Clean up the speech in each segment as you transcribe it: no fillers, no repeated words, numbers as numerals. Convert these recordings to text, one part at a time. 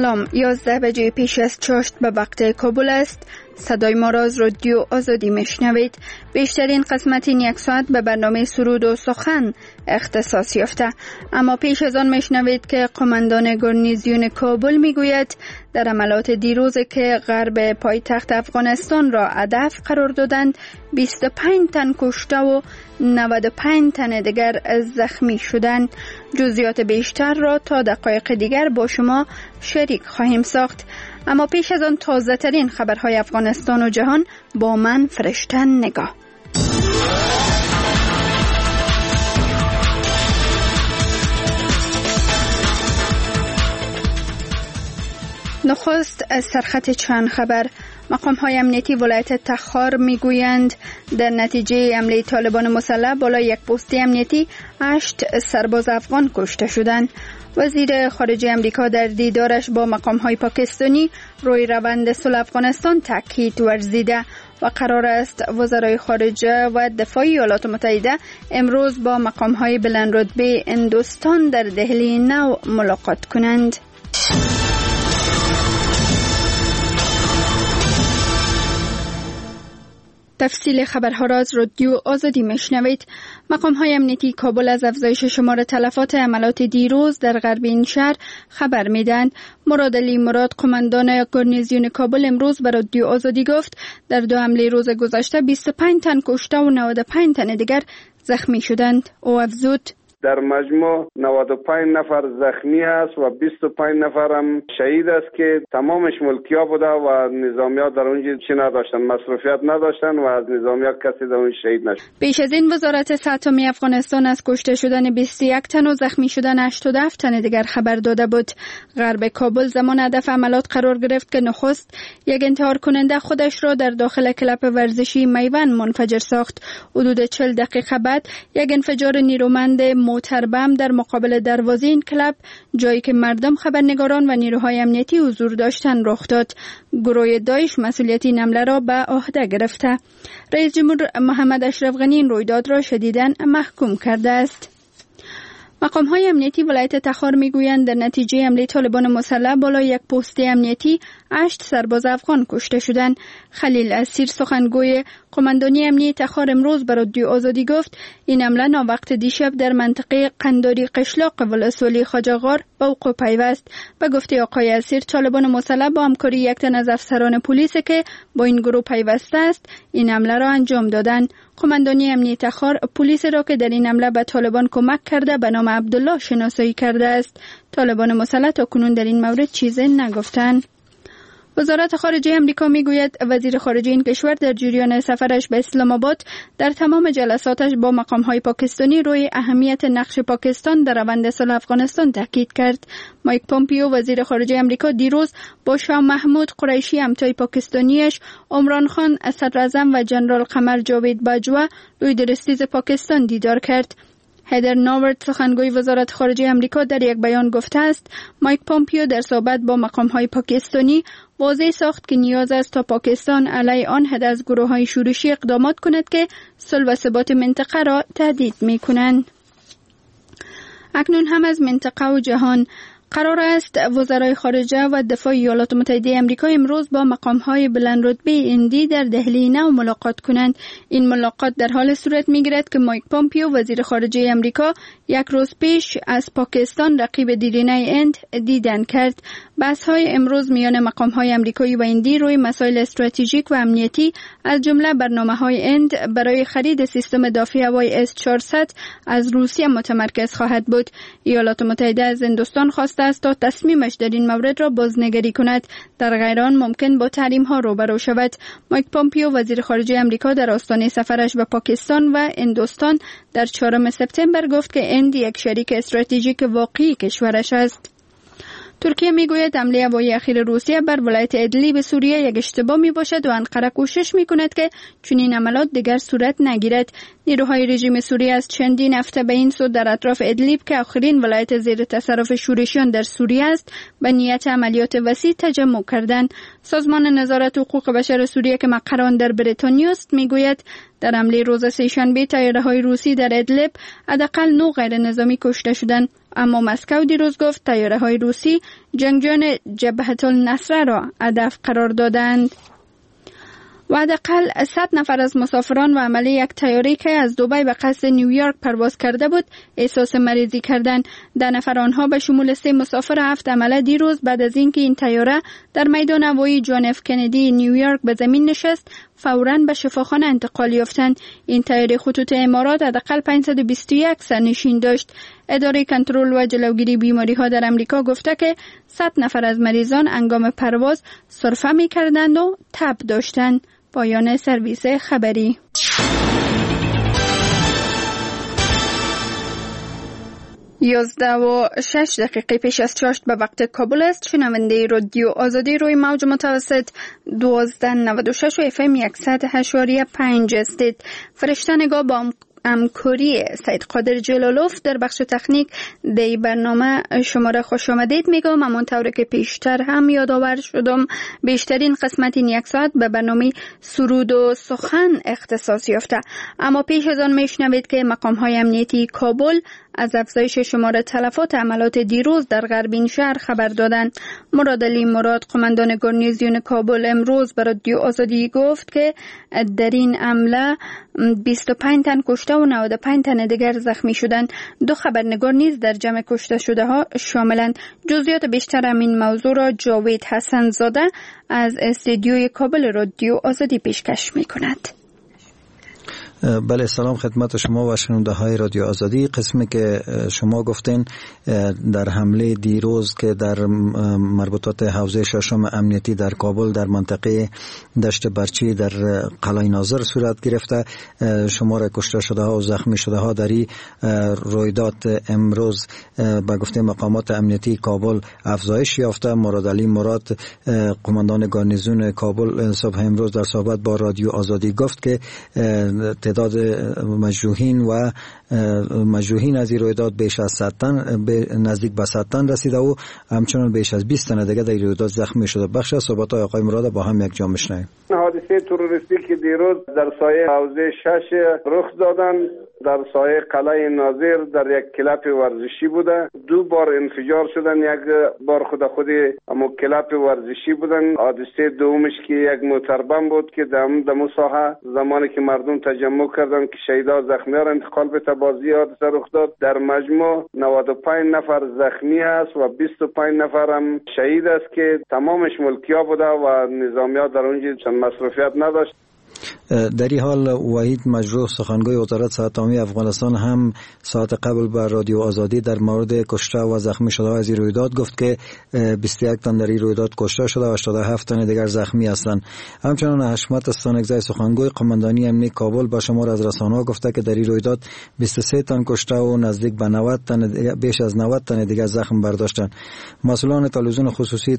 سلام، 11 بجه پیش از چاشت به وقت کابل است. صدای ما را از رادیو آزادی میشنوید. بیشترین قسمت این یک ساعت به برنامه سرود و سخن اختصاص یافته، اما پیش از آن میشنوید که قماندان گارنیزیون کابل میگوید در عملیات دیروز که غرب پایتخت افغانستان را هدف قرار دادند 25 تن کشته و 95 تن دیگر زخمی شدند. جزئیات بیشتر را تا دقایق دیگر با شما شریک خواهیم ساخت، اما پیش از آن تازه ترین خبرهای افغانستان و جهان با من فرشته نگاه. نخست از سرخط چند خبر. مقام‌های امنیتی ولایت تخار میگویند در نتیجه حمله طالبان مسلح بالای یک پست امنیتی 8 سرباز افغان کشته شدند. وزیر خارجه امریکا در دیدارش با مقام‌های پاکستانی روی روند صلح افغانستان تاکید ورزیده و قرار است وزرای خارجه و دفاع ایالات متحده امروز با مقام‌های بلندرتبه هندوستان در دهلی نو ملاقات کنند. تفصیل خبرها را از رادیو آزادی میشنوید. مقام‌های امنیتی کابل از افزایش شمار تلفات عملیات دیروز در غرب این شهر خبر میدند. مراد علی مراد، قماندان گارنیزیون کابل، امروز به رادیو آزادی گفت در 2 حمله روز گذشته 25 تن کشته و 95 تن دیگر زخمی شدند. او افزود در مجموع 95 نفر زخمی است و 25 نفر هم شهید است که تمامش ملکی‌ها بوده و نظامی‌ها در اونجا چی نداشتن، مصروفیت نداشتن و از نظامی‌ها کسی در اون شهید نشد. پیش از این وزارت صحت عامه افغانستان از کشته شدن 21 تن و زخمی شدن 87 تن دیگر خبر داده بود. غرب کابل زمان هدف عملیات قرار گرفت که نخست یک انتحار کننده خودش را در داخل کلب ورزشی میوان منفجر ساخت. حدود 40 دقیقه بعد یک انفجار نیرومند موتر بم در مقابل دروازه این کلب، جایی که مردم، خبرنگاران و نیروهای امنیتی حضور داشتند، رخ داد. گروه داعش مسئولیت این حمله را به عهده گرفته. رئیس جمهور محمد اشرف غنی این رویداد را شدیداً محکوم کرده است. مقام‌های امنیتی ولایت تخار میگویند در نتیجه حمله طالبان مسلح بالای یک پست امنیتی 8 سرباز افغان کشته شدند. خلیل اسیر، سخنگوی قماندانی امنیتی تخار، امروز به رادیو آزادی گفت این حمله ناوقت دیشب در منطقه قنداری قشلاق ولسوالی خواجه‌غار به وقوع پیوست. به گفته آقای اسیر، طالبان مسلح با همکاری یک تن از افسران پلیس که با این گروه پیوسته است این حمله را انجام دادند. قماندانی امنیتی تخار پلیس را که در این حمله به طالبان کمک کرده به نام عبدالله شناسایی کرده است. طالبان مسلح تا کنون در این مورد چیزی نگفتند. وزارت خارجه امریکا میگوید وزیر خارجه این کشور در جریان سفرش به اسلام آباد در تمام جلساتش با مقام‌های پاکستانی روی اهمیت نقش پاکستان در روند صلح افغانستان تاکید کرد. مایک پومپیو، وزیر خارجه امریکا، دیروز با شاه محمود قریشی، همتای پاکستانیش، عمران خان صدراعظم و جنرال قمر جاوید باجوا، لیدرستیز پاکستان دیدار کرد. هیدر ناورد، سخنگوی وزارت خارجه امریکا، در یک بیان گفته است مایک پومپیو در صحبت با مقام‌های پاکستانی واضح ساخت که نیاز است تا پاکستان علیه آن حد از گروه‌های شورشی اقدامات کند که صلح و ثبات منطقه را تهدید می‌کنند. اکنون هم از منطقه و جهان. قرار است وزرای خارجه و دفاع ایالات متحده آمریکا امروز با مقام‌های بلندرتبه هندی در دهلی نو ملاقات کنند. این ملاقات در حال صورت می‌گیرد که مایک پومپیو، وزیر خارجه آمریکا، یک روز پیش از پاکستان، رقیب دیرینه هند، دیدن کرد. بحث‌های امروز میان مقام‌های آمریکایی و هندی روی مسائل استراتژیک و امنیتی از جمله برنامه‌های هند برای خرید سیستم دفاعی هوایی S-400 از روسیه متمرکز خواهد بود. ایالات متحده از هندوستان خواسته است تا تصمیمش در این مورد را بازنگری کند، در غیر آن ممکن با تحریم‌ها روبرو شود. مایک پومپیو، وزیر خارجه آمریکا، در آستانه سفرش به پاکستان و هندوستان در 4 سپتامبر گفت که هند یک شریک استراتژیک واقعی کشورش است. ترکیه میگوید حمله هوایی اخیر روسیه بر ولایت ادلیب سوریه یک اشتباه میباشد و انقره کوشش میکند که چنین عملیات دیگر صورت نگیرد. نیروهای رژیم سوریه از چندین هفته به این سو در اطراف ادلیب که آخرین ولایت زیر تصرف شورشیان در سوریه است به نیت عملیات وسیع تجمع کردند. سازمان نظارت حقوق بشر سوریه که مقران در بریتانیا است میگوید در حمله روز سه‌شنبه تیاره‌های روسی در ادلب حداقل 9 غیر نظامی کشته شدند، اما مسکو دیروز گفت تیاره‌های روسی جنگجویان جبهة النصره را هدف قرار دادند. و حداقل 100 نفر از مسافران و عمله یک طیاره‌ای که از دبی به قصد نیویورک پرواز کرده بود احساس مریضی کردند. 10 نفر آنها به شمول 3 مسافر 7 عمله دیروز بعد از اینکه این طیاره در میدان هوایی جان اف کندی نیویورک به زمین نشست فوراً به شفاخانه انتقال یافتند. این طیاره خطوط امارات حداقل 521 سرنشین داشت. اداره کنترل و جلوگیری بیماری‌ها در امریکا گفته که 100 نفر از مریضان هنگام پرواز سرفه می‌کردند و تب داشتند. پایان سرویس خبری. یازده و 6 دقیقه پیش از 4 به وقت کابل است. شنونده رادیو آزادی روی موج متوسط 1296 و FM 100.5 هستید. فرشته نگاه با همکاری سید قادر جلالوف در بخش تکنیک دی برنامه شما را خوش آمدید میگم. همانطور که پیشتر هم یادآور شدم بیشترین قسمت این یک ساعت به برنامه سرود و سخن اختصاص یافته، اما پیش از آن میشنوید که مقام های امنیتی کابل از افزایش شمار تلفات عملات دیروز در غربین شهر خبر دادند. مراد علی مراد قماندان گارنیزیون کابل امروز به رادیو آزادی گفت که در این حمله 25 تن کشته و 95 تن دیگر زخمی شدند. 2 خبرنگار نیز در جمع کشته شده ها شاملند. جزئیات بیشتر همین موضوع را جاوید حسن زاده از استودیوی کابل رادیو آزادی پیشکش می‌کند. بله، سلام خدمت شما و شنونده های رادیو آزادی. قسمی که شما گفتین در حمله دیروز که در مربوطات حوزه ششم امنیتی در کابل در منطقه دشت برچی در قلعه ناظر صورت گرفته، شمار کشته شده ها و زخمی شده ها در این رویداد امروز به گفته مقامات امنیتی کابل افزایش یافته. مراد علی مراد قماندان گارنیزون کابل صبح امروز در صحبت با رادیو آزادی گفت که تعداد مجروحین از این رویداد بیش از 100 تن نزدیک به 100 تن رسیده و همچنان بیش از 20 تن دیگه در این رویداد زخمی شده. بخش از صحبت‌های آقای مراد با هم یک جا میشنویم. حادثه تروریستی که دیروز در سایه حوزه 6 رخ دادن در سایه قلعه ناظر در یک کلاب ورزشی بوده. 2 بار انفجار شدن، یک بار خود اما کلاب ورزشی بودن. حادثه دومش که یک موتربم بود که دمو ساحه زمانی که مردم تجمع کردن که شهیدا زخمی‌ها را انتقال به تبازی حادثه رخ داد. در مجموع 95 نفر زخمی است و 25 نفر هم شهید است که تمامش ملکی‌ها بوده و نظامی‌ها در اونجا چند مصرفیت نداشت. در این حال وحید مجروح سخنگوی وزارت صحت عامه افغانستان هم ساعت قبل بر رادیو آزادی در مورد کشته و زخمی شده از این رویداد گفت که 21 تن در این رویداد کشته شده و 87 تن دیگر زخمی هستند. همچنان حشمت استانکزی سخنگوی قماندانی امنیتی کابل با شمار از رسانه‌ها گفته که در این رویداد 23 تن کشته و نزدیک به 90 تن بیش از 90 تن دیگر زخم برداشتند. مسئولان تلویزیون خصوصی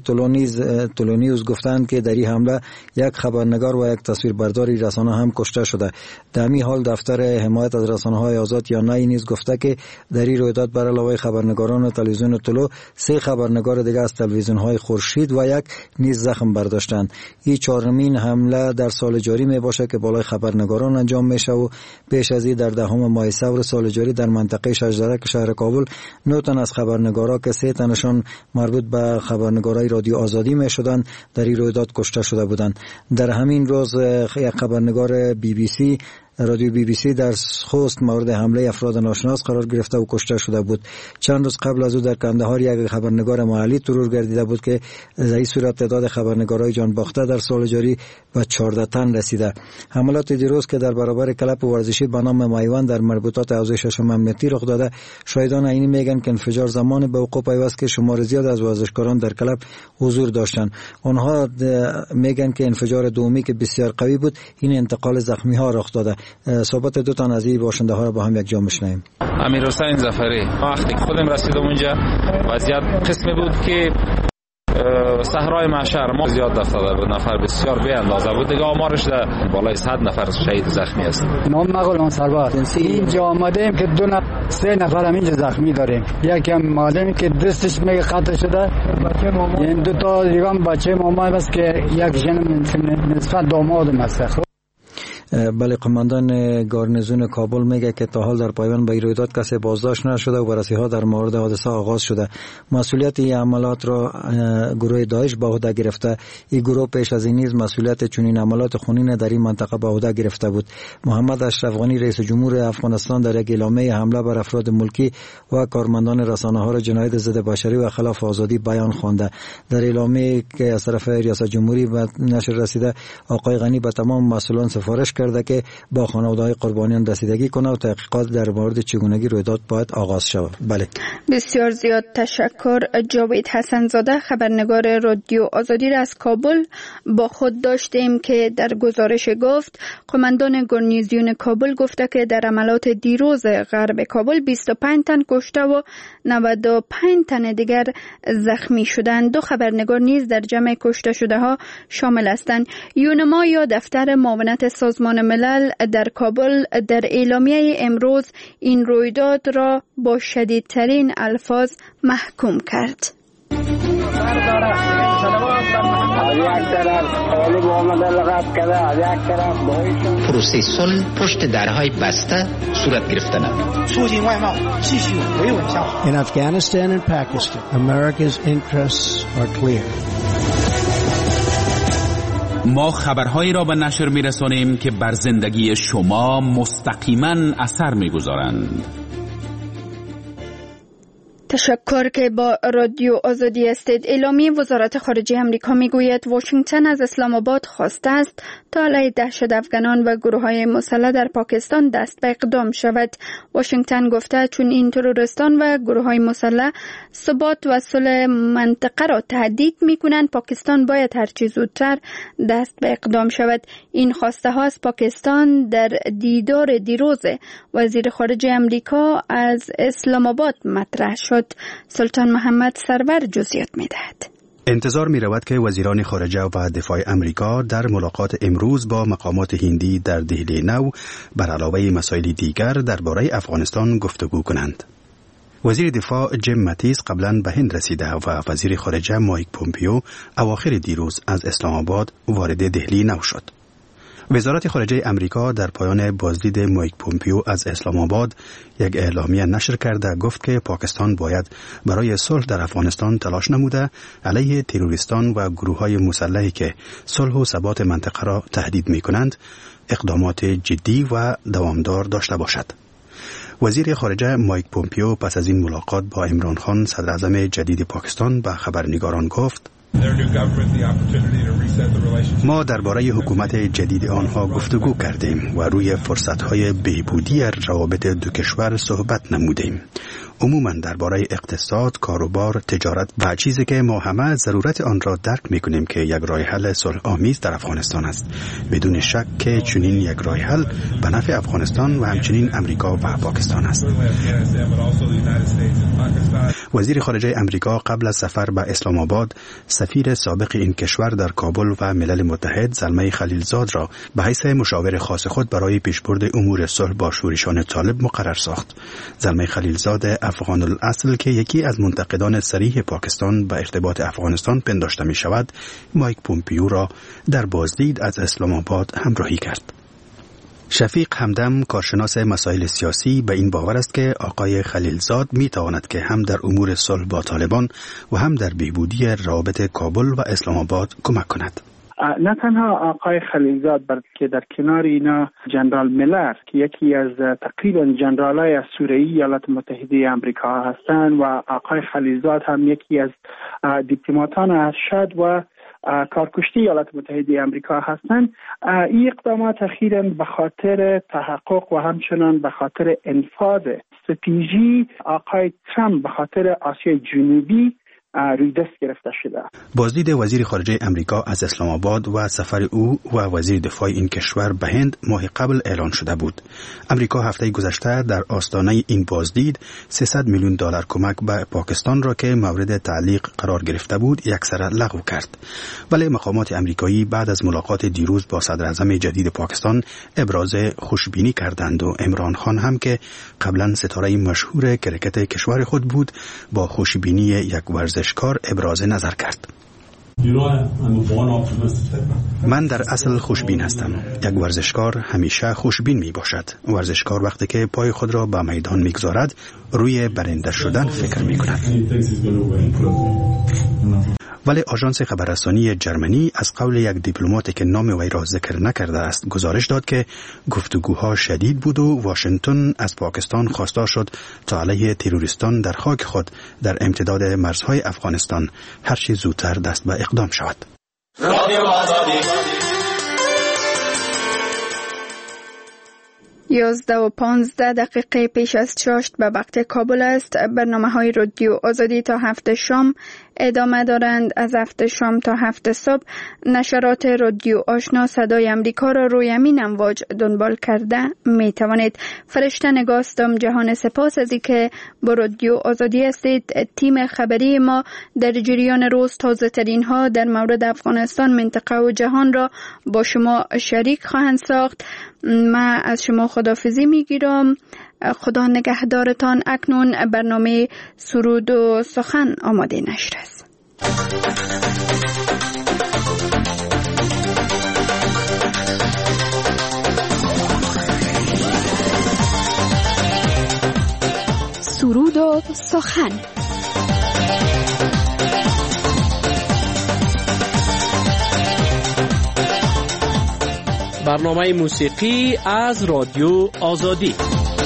تولونیوز گفتند که در این حمله یک خبرنگار و یک تصویربردار رسانه هم کشته شده. در این حال دفتر حمایت از رسانه‌های آزاد یا نای نیز گفته که در این رویداد بر علاوه خبرنگاران تلویزیون طلو 3 خبرنگار دیگر از تلویزیون‌های خورشید و یک نیز زخم برداشتند. این 4مین حمله در سال جاری می باشه که بالای خبرنگاران انجام میشه و پیش از این در 10 ماه سور سال جاری در منطقه شجرک شهر کابل 9 تن از خبرنگارا که 3 تنشان مربوط به خبرنگارای رادیو آزادی می شدند در این رویداد کشته شده بودند. در همین روز یک خبرنگار BBC رادیو BBC در خوست مورد حمله افراد ناشناس قرار گرفته و کشته شده بود. چند روز قبل از او در کندهار یک خبرنگار محلی ترور گردیده بود که در این صورت تعداد خبرنگارای جان باخته در سال جاری به 14 تن رسیده. حملات دیروز که در برابر کلب ورزشی به نام مایوان در مربوطات حوزه ششم امنیتی رخ داده، شاهدان عینی میگن که انفجار زمان به وقوع پیوست که شمار زیاد از ورزشکاران در کلب حضور داشتند. آنها میگن که انفجار دومی که بسیار قوی بود این انتقال زخمی ها رخ داده. صحبت 2 تن از این باشنده ها را با هم یک جا میشنویم. امیر حسین ظفری وقتی خودم رسیدم اونجا وضعیت قسمی بود که صحرای محشر ما زیاد نفر بسیار به اندازه بود دیگه، آمارش در بالای 100 نفر شهید زخمی است. نام مغولان سرباز اینجا آمدیم که 2-3 نفر هم اینجا زخمی داریم. یکم معلم که دستش میگه قطع شده، این 2 تا دیگه هم بچه مامان بس که یک جن نسبت دامادم است. بله، قماندان گارنیزون کابل میگه که تا حال در پایبند به رویداد کسی بازداشت نشده و بررسی ها در مورد حادثه آغاز شده. مسئولیت این عملات را گروه داعش به عهده گرفته. این گروه پیش از این نیز مسئولیت چنین عملات خونین در این منطقه به عهده گرفته بود. محمد اشرف غنی رئیس جمهور افغانستان در یک اعلامیه حمله بر افراد ملکی و کارمندان رسانه‌ها را جنایت ضد بشری و خلاف آزادی بیان خوانده. در اعلامیه که از طرف ریاست جمهوری به نشر رسیده، آقای غنی به تمام مسئولان سفارش کرده که با خانواده‌های قربانیان رسیدگی کنه و تحقیقات در مورد چگونگی رویداد باید آغاز شود. بله، بسیار زیاد تشکر. جاوید حسن زاده، خبرنگار رادیو آزادی را از کابل با خود داشتیم که در گزارش گفت قماندان گارنیزیون کابل گفته که در عملات دیروز غرب کابل 25 تن کشته و 95 تن دیگر زخمی شدند. 2 خبرنگار نیز در جمع کشته شده ها شامل هستند. یونما یا دفتر معاونت سازمان ملل در کابل در اعلامیه امروز این رویداد را با شدیدترین الفاظ محکوم کرد. پروسه صلح پشت درهای بسته صورت گرفتند. In Afghanistan and Pakistan, America's interests are clear. ما خبرهایی را به نشر می‌رسانیم که بر زندگی شما مستقیما اثر می‌گذارند. تشکر که با رادیو آزادی هستید. اعلامیه وزارت خارجه امریکا میگوید واشنگتن از اسلام آباد خواسته است تا علیه دهشت افغانان و گروه‌های مسلح در پاکستان دست به اقدام شود. واشنگتن گفته چون این تروریستان و گروه‌های مسلح ثبات و صلح منطقه را تهدید می‌کنند، پاکستان باید هر چه زودتر دست به اقدام شود. این خواسته ها از پاکستان در دیدار دیروز وزیر خارجه امریکا از اسلام آباد مطرح شد. سلطان محمد سرور جزئیات می‌دهد. انتظار می رود که وزیران خارجه و دفاع امریکا در ملاقات امروز با مقامات هندی در دهلی نو بر علاوه مسائل دیگر درباره افغانستان گفتگو کنند. وزیر دفاع جیم ماتیس قبلا به هند رسیده و وزیر خارجه مایک پومپیو اواخر دیروز از اسلام آباد وارد دهلی نو شد. وزارت خارجه امریکا در پایان بازدید مایک پومپیو از اسلام آباد یک اعلامیه نشر کرده گفت که پاکستان باید برای صلح در افغانستان تلاش نموده علیه تروریستان و گروه‌های مسلحی که صلح و ثبات منطقه را تهدید می‌کنند اقدامات جدی و دوامدار داشته باشد. وزیر خارجه مایک پومپیو پس از این ملاقات با عمران خان صدر اعظم جدید پاکستان به خبرنگاران گفت ما درباره حکومت جدید آنها گفتگو کردیم و روی فرصت‌های بهبودی روابط دو کشور صحبت نمودیم. عموماً درباره اقتصاد، کاروبار، تجارت و چیزی که ما همه ضرورت آن را درک می‌کنیم که یک راه حل صلح آمیز در افغانستان است. بدون شک که چنین یک راه حل به نفع افغانستان و همچنین امریکا و پاکستان است. وزیر خارجه امریکا قبل از سفر به اسلام آباد سفیر سابق این کشور در کابل و ملل متحد زلمه خلیلزاد را به حیث مشاور خاص خود برای پیشبرد امور صلح با شورشان طالب مقرر ساخت. زلمه خلیلزاد افغان الاصل که یکی از منتقدان صریح پاکستان به ارتباط افغانستان پنداشته می شود، مایک پومپیو را در بازدید از اسلام آباد همراهی کرد. شفیق همدم کارشناس مسائل سیاسی به این باور است که آقای خلیلزاد می تواند که هم در امور صلح با طالبان و هم در بهبودی روابط کابل و اسلام آباد کمک کند. نه تنها آقای خلیلزاد بلکه در کنار اینا جنرال میلر که یکی از تقریبا جنرالای اسطوره‌ای ایالات متحده آمریکا هستند و آقای خلیلزاد هم یکی از دیپلماتان ارشد و کارکشته ایالات متحده آمریکا هستند. این اقدامات اخیراً به خاطر تحقق و همچنان به خاطر انفاذ استراتژی آقای ترامپ به خاطر آسیای جنوبی روی دست گرفته شده. بازدید وزیر خارجه امریکا از اسلام آباد و سفر او و وزیر دفاع این کشور به هند ماه قبل اعلان شده بود. امریکا هفته گذشته در آستانه این بازدید $300 میلیون کمک به پاکستان را که مورد تعلیق قرار گرفته بود یکسره لغو کرد. ولی مقامات امریکایی بعد از ملاقات دیروز با صدر اعظم جدید پاکستان ابراز خوشبینی کردند و عمران خان هم که قبلا ستاره مشهور کرکت کشور خود بود با خوشبینی یک ورزشکار ابراز نظر کرد. من در اصل خوشبین هستم. یک ورزشکار همیشه خوشبین می باشد. ورزشکار وقتی که پای خود را به میدان می گذارد روی برنده شدن فکر می کند. ولی آژانس خبررسانی جرمنی از قول یک دیپلماتی که نام وی را ذکر نکرده است گزارش داد که گفتگوها شدید بود و واشنگتن از پاکستان خواستار شد تا علیه تروریستان در خاک خود در امتداد مرزهای افغانستان هر چه زودتر دست به اقدام شود. 11:15 پیش از چاشت به وقت کابل است. برنامه‌های رادیو آزادی تا 7 شام ادامه دارند. از 7 شام تا 7 صبح نشرات رادیو آشنا صدای امریکا را روی همین امواج دنبال کرده می توانید. فرشته نگاستم جهان سپاس از اینکه با رادیو آزادی هستید. تیم خبری ما در جریان روز تازه ترین ها در مورد افغانستان، منطقه و جهان را با شما شریک خواهند ساخت. من از شما خداحافظی میگیرم. خدا نگهدارتان. اکنون برنامه سرود و سخن آماده نشر است. سرود و سخن. برنامه موسیقی از رادیو آزادی.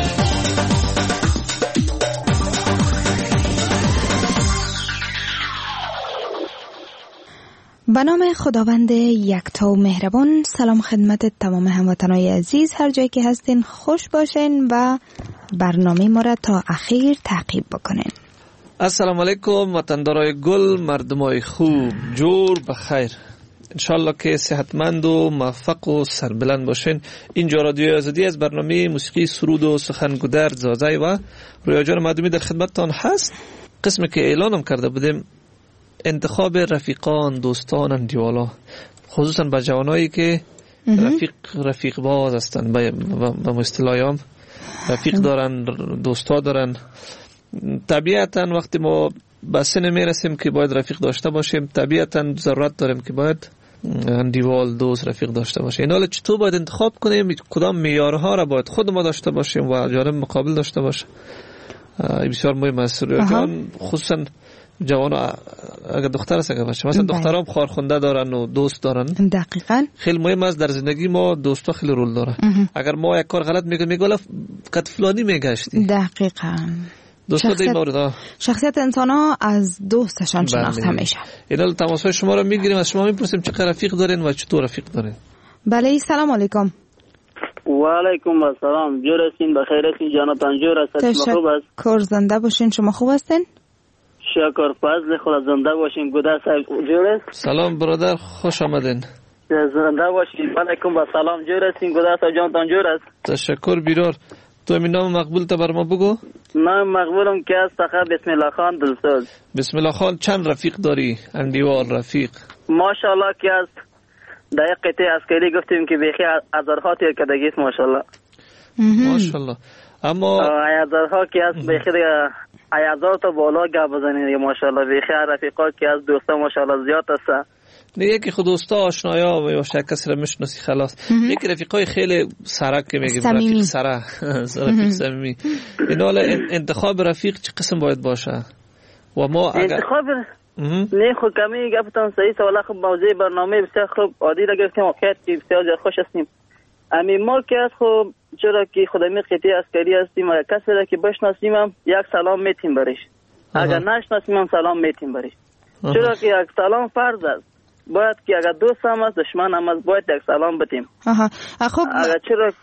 به نام خداوند یکتا و مهربان. سلام خدمت تمام هموطنان عزیز، هر جایی که هستین خوش باشین و برنامه ما را تا اخیر تعقیب بکنین. السلام علیکم وطندارای گل، مردمای خوب، جور بخیر. انشالله که صحتمند و موفق و سربلند باشین. اینجا رادیو آزادی از برنامه موسیقی سرود و سخن گودرد زازای و رویا جان مردمی در خدمتتان هست. قسمی که اعلانم کرده بودیم انتخاب رفیقان، دوستان، اندیوالا، خصوصا با جوانایی که رفیق باز هستن، به اصطلاحام رفیق دارن، دوستا دارن. طبیعتا وقتی ما به سن میرسیم که باید رفیق داشته باشیم، طبیعتا ضرورت داریم که باید اندیوال، دوست، رفیق داشته باشیم. این حالا چطور باید انتخاب کنیم، کدام معیارها را باید خود ما داشته باشیم و جانب مقابل داشته باشه، بسیار مهم است. جان خصوصا جوان اگر دختر است، اگر بچه مثلا دخترام خارخونده دارن و دوست دارن، دقیقاً خیلی مهم است در زندگی ما. دوستا خیلی رول داره. اگر ما یک کار غلط میگه قد فلانی میگشتی، دقیقاً شخصیت انسان ها از دوستشان شناخته میشه. اینا تماسهای شما رو میگیریم، از شما میپرسیم چقدر رفیق دارین و چطور رفیق دارین. بله سلام علیکم. و علیکم السلام. جور هستین؟ بخیر هستین؟ جانتان جور است؟ شما خوب است؟ تشکر. زنده باشین. شما خوب هستین؟ شکر. فضل خدا. زنده باشین. گودر صاحب جور است؟ سلام برادر، خوش آمدین. زنده باشین. علیکم و سلام. جور هستین؟ گودر صاحب جانتان جور است؟ تشکر بیرار. تو همین نام مقبول تا بر ما بگو. نام مقبولم که است فقط بسم الله خان دلسوز. بسم الله خان چند رفیق داری؟ اندیوال رفیق ماشاءالله که است. در یک قطعه عسکری گفتیم که بیخی هزارها تیر کدگی است ماشاءالله. ماشاءالله. اما هزارها که است بیخی هزار تا بالا گپ بزنید ماشاءالله. بیخی رفیقا که از دوستا ماشاءالله زیاد است. یکی خود دوستا آشنایا و یا کسی را میشناسی خلاص. یکی رفیقای خیلی سرک که میگیم رفیق سره، رفیق صمیمی. این حالا انتخاب رفیق چه قسم باید باشه؟ و ما اگر انتخاب نه خود کمی گفتم صحیح سوال. خب موضوع برنامه بسیار خوب عادی را گفتیم، واقعیت که بسیار خوش هستیم. امی ما که از خب چرا که خودمی قطعه عسکری هستیم و کسی را که بشناسیم هم یک سلام میتیم برش، اگر نشناسیم هم سلام میتیم برش. چرا که یک سلام فرض است، باید که اگر دوست هم است دشمن هم است باید یک سلام بتیم. خب اگر چرا که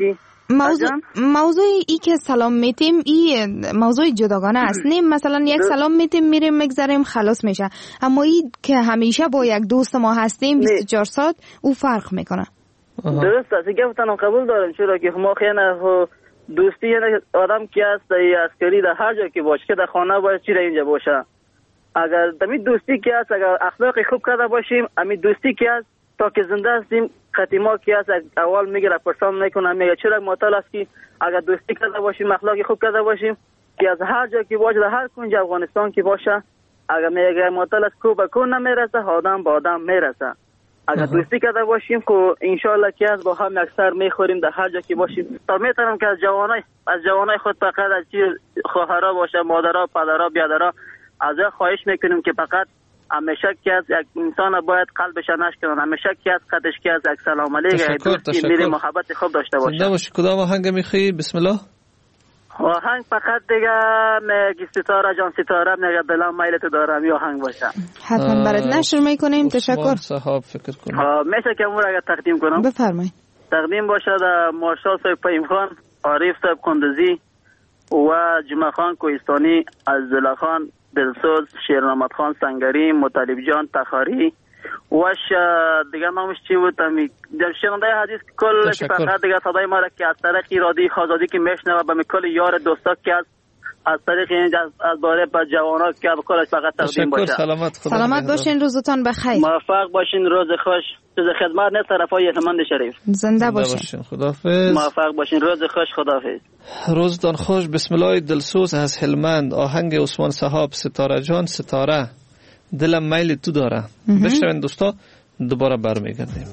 موضوع ای که سلام میتیم این موضوع جداگانه است. نیم مثلا یک سلام میتیم میریم میگذاریم خلاص میشه، اما این که همیشه با یک دوست ما هستیم 24 ساعت او فرق میکنه. درست است، گفتم قبول دارم، چرا که ما خیلی دوستی آدم که است عسکری در هر جا که باشه، که در خانه باشه چی در اینجا باشه، اگر دمی دوستی که است، اگر اخلاق خوب کرده باشیم، امی دوستی که است تا که زنده هستیم قدیما که است اول میگه پرسان نکنه، میگه چرا معطل است که اگر دوستی کرده باشیم اخلاق خوب کرده باشیم که از هر جا که باشه در هر کنج افغانستان که باشه، اگر میگه معطل است کو به کو نمیرسه، آدم با آدم میرسه. اگر دوستی کرده باشیم که انشالله که از با هم اکثر میخوریم در هر جا که باشیم. تا میتونم که از جوانای خود فقط از خواهرها باشه، مادرها، پدرها، بیادرها از خواهش میکنیم که فقط همیشه که از یک انسان باید قلبش نشکنن، همیشه که از قدش که از یک سلام علیکم دوستی میری محبت خوب داشته باشه. زنده باشی. کدام آهنگ میخوایی؟ بسم الله. آهنگ فقط دیگه میگی ستاره جان ستاره میگه دلم میل تو دارم، این آهنگ باشه. حتما برات نشر میکنیم. تشکر. صاحب فکر کنم میشه که امور اگر تقدیم کنم. بفرمایید. تقدیم باشه در مارشال صاحب پیم خان، عارف صاحب کندزی و جمعه خان کوهستانی، عزیزالله خان دلسوز، شیرنامت خان سنگری، مطالب جان تخاری وش دیگه نامش چی بود؟ در شنونده حدیث کلش فقط دیگه صدای ما را که از طریق رادیو آزادی که میشنوه به کل یار دوستا که از طریق از باره با جوانا که کلش فقط تقدیم باشه. سلامت باشین، روزتان بخیر. موفق باشین، روز خوش. چیز خدمت نه طرفای هلمند شریف. زنده باشین. خداحافظ. موفق باشین، روز خوش. خداحافظ. روزتان خوش. بسم الله. دلسوز از هلمند، آهنگ عثمان صاحب ستاره جان ستاره دلم میل تو داره. بشنوین دوستا، دوباره برمیگردیم.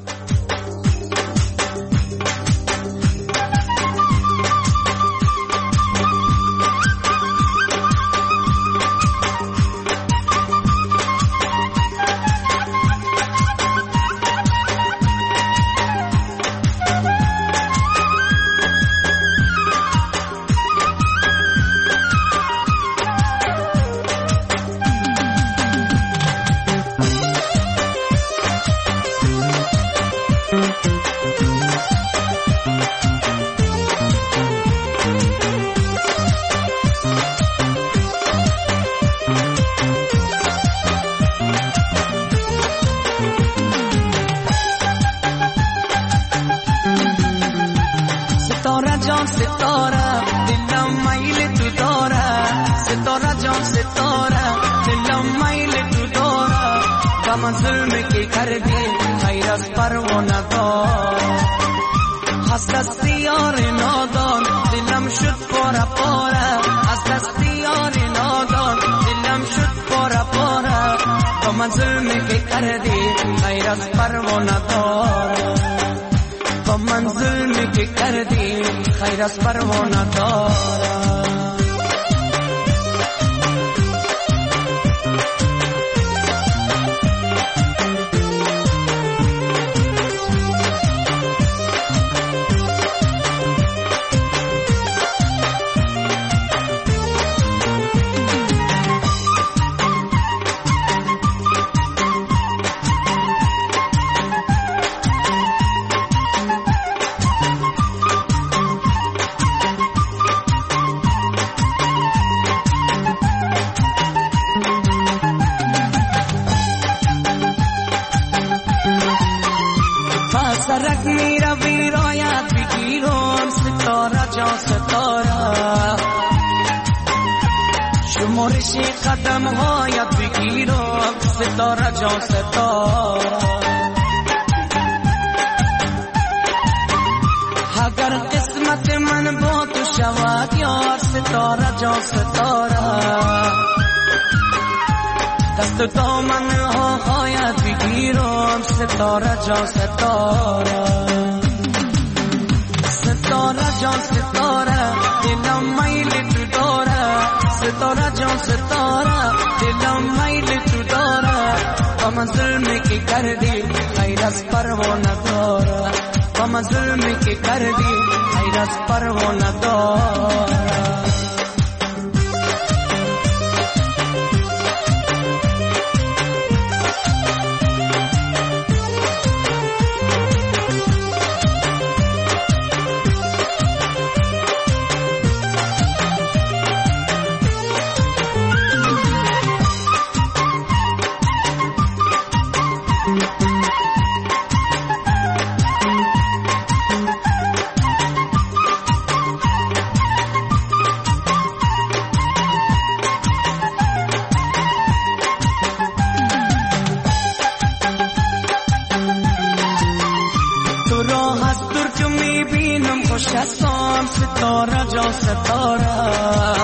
نشستم ستاره جا ستاره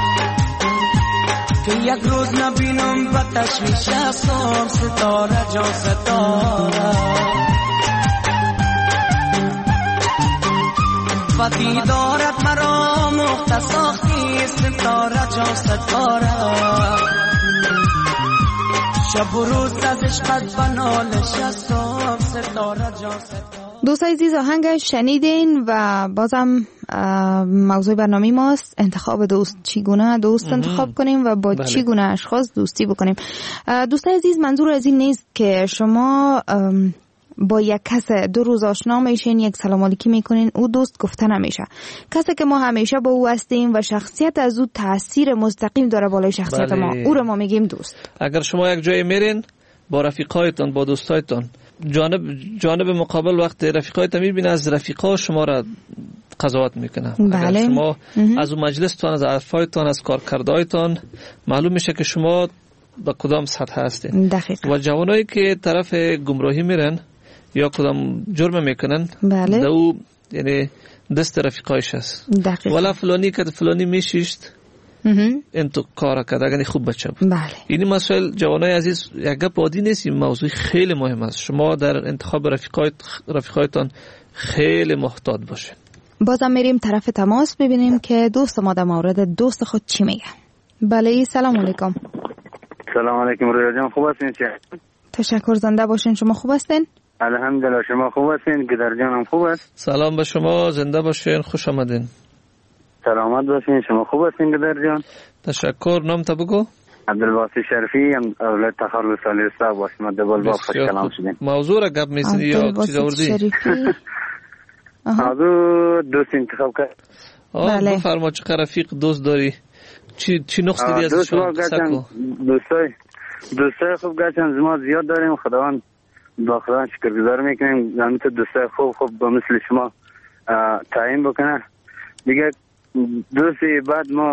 که یک روز نبینم به تشویش هستم ستاره جا ستاره و دیدارت مرا مختصاخی ستاره جا ستاره شب و روز از عشقت بنالش هستم ستاره جا ستاره. دوستای عزیز آهنگ شنیدین و بازم موضوع برنامه ماست انتخاب دوست. چگونه دوست انتخاب کنیم و با چگونه اشخاص دوستی بکنیم. دوستای عزیز منظور از این نیست که شما با یک کس 2 روز آشنا میشین یک سلام علیکی میکنین او دوست گفته نمیشه. کسی که ما همیشه با او هستیم و شخصیت از او تاثیر مستقیم داره بالای شخصیت ما او رو ما میگیم دوست. اگر شما یک جای میرین با رفیقایتان با دوستایتان جانب مقابل وقت رفیقایتان میبینه از رفیقا شما را قضاوت میکنه. اگر شما از اون مجلستان از حرفایتان از کارکردهایتان معلوم میشه که شما با کدام سطح هستین. دقیقا. و جوانایی که طرف گمراهی میرن یا کدام جرم میکنن دو یعنی دست رفیقایش هست. ولی فلانی که فلانی میشیشت این تو کار کرد اگر خوب بچه بود. این مسائل جوانای عزیز یک گپ عادی نیست. این موضوع خیلی مهم است. شما در انتخاب رفیقایتان خیلی محتاط باشین. بازم میریم طرف تماس ببینیم که دوست ما در مورد دوست خود چی میگه. بله سلام علیکم. سلام علیکم رویا جان خوب هستین چه؟ تشکر زنده باشین. شما خوب هستین؟ الحمدلله شما خوب هستین؟ گدر جانم خوب است؟ سلام به شما زنده باشین خوش آمدین. سلامت باشین شما خوب هستین گدر جان؟ تشکر. نام تا بگو. عبدالباسط شریفی اولاد تخار سالی صاحب واسمت دبالباغ خوش کلام شدین. موضوع را گپ میزنی یا چیز آوردی؟ موضوع دوست انتخاب کرد. بله. بفرما چه رفیق دوست داری؟ چی نقص دیدی ازشون؟ دوستای خوب گرچند ما زیاد داریم خداوند با خداوند شکرگزار میکنیم زمین تو دوستای خوب با مثل شما تعیین بکنه دیگه. دوستی بعد ما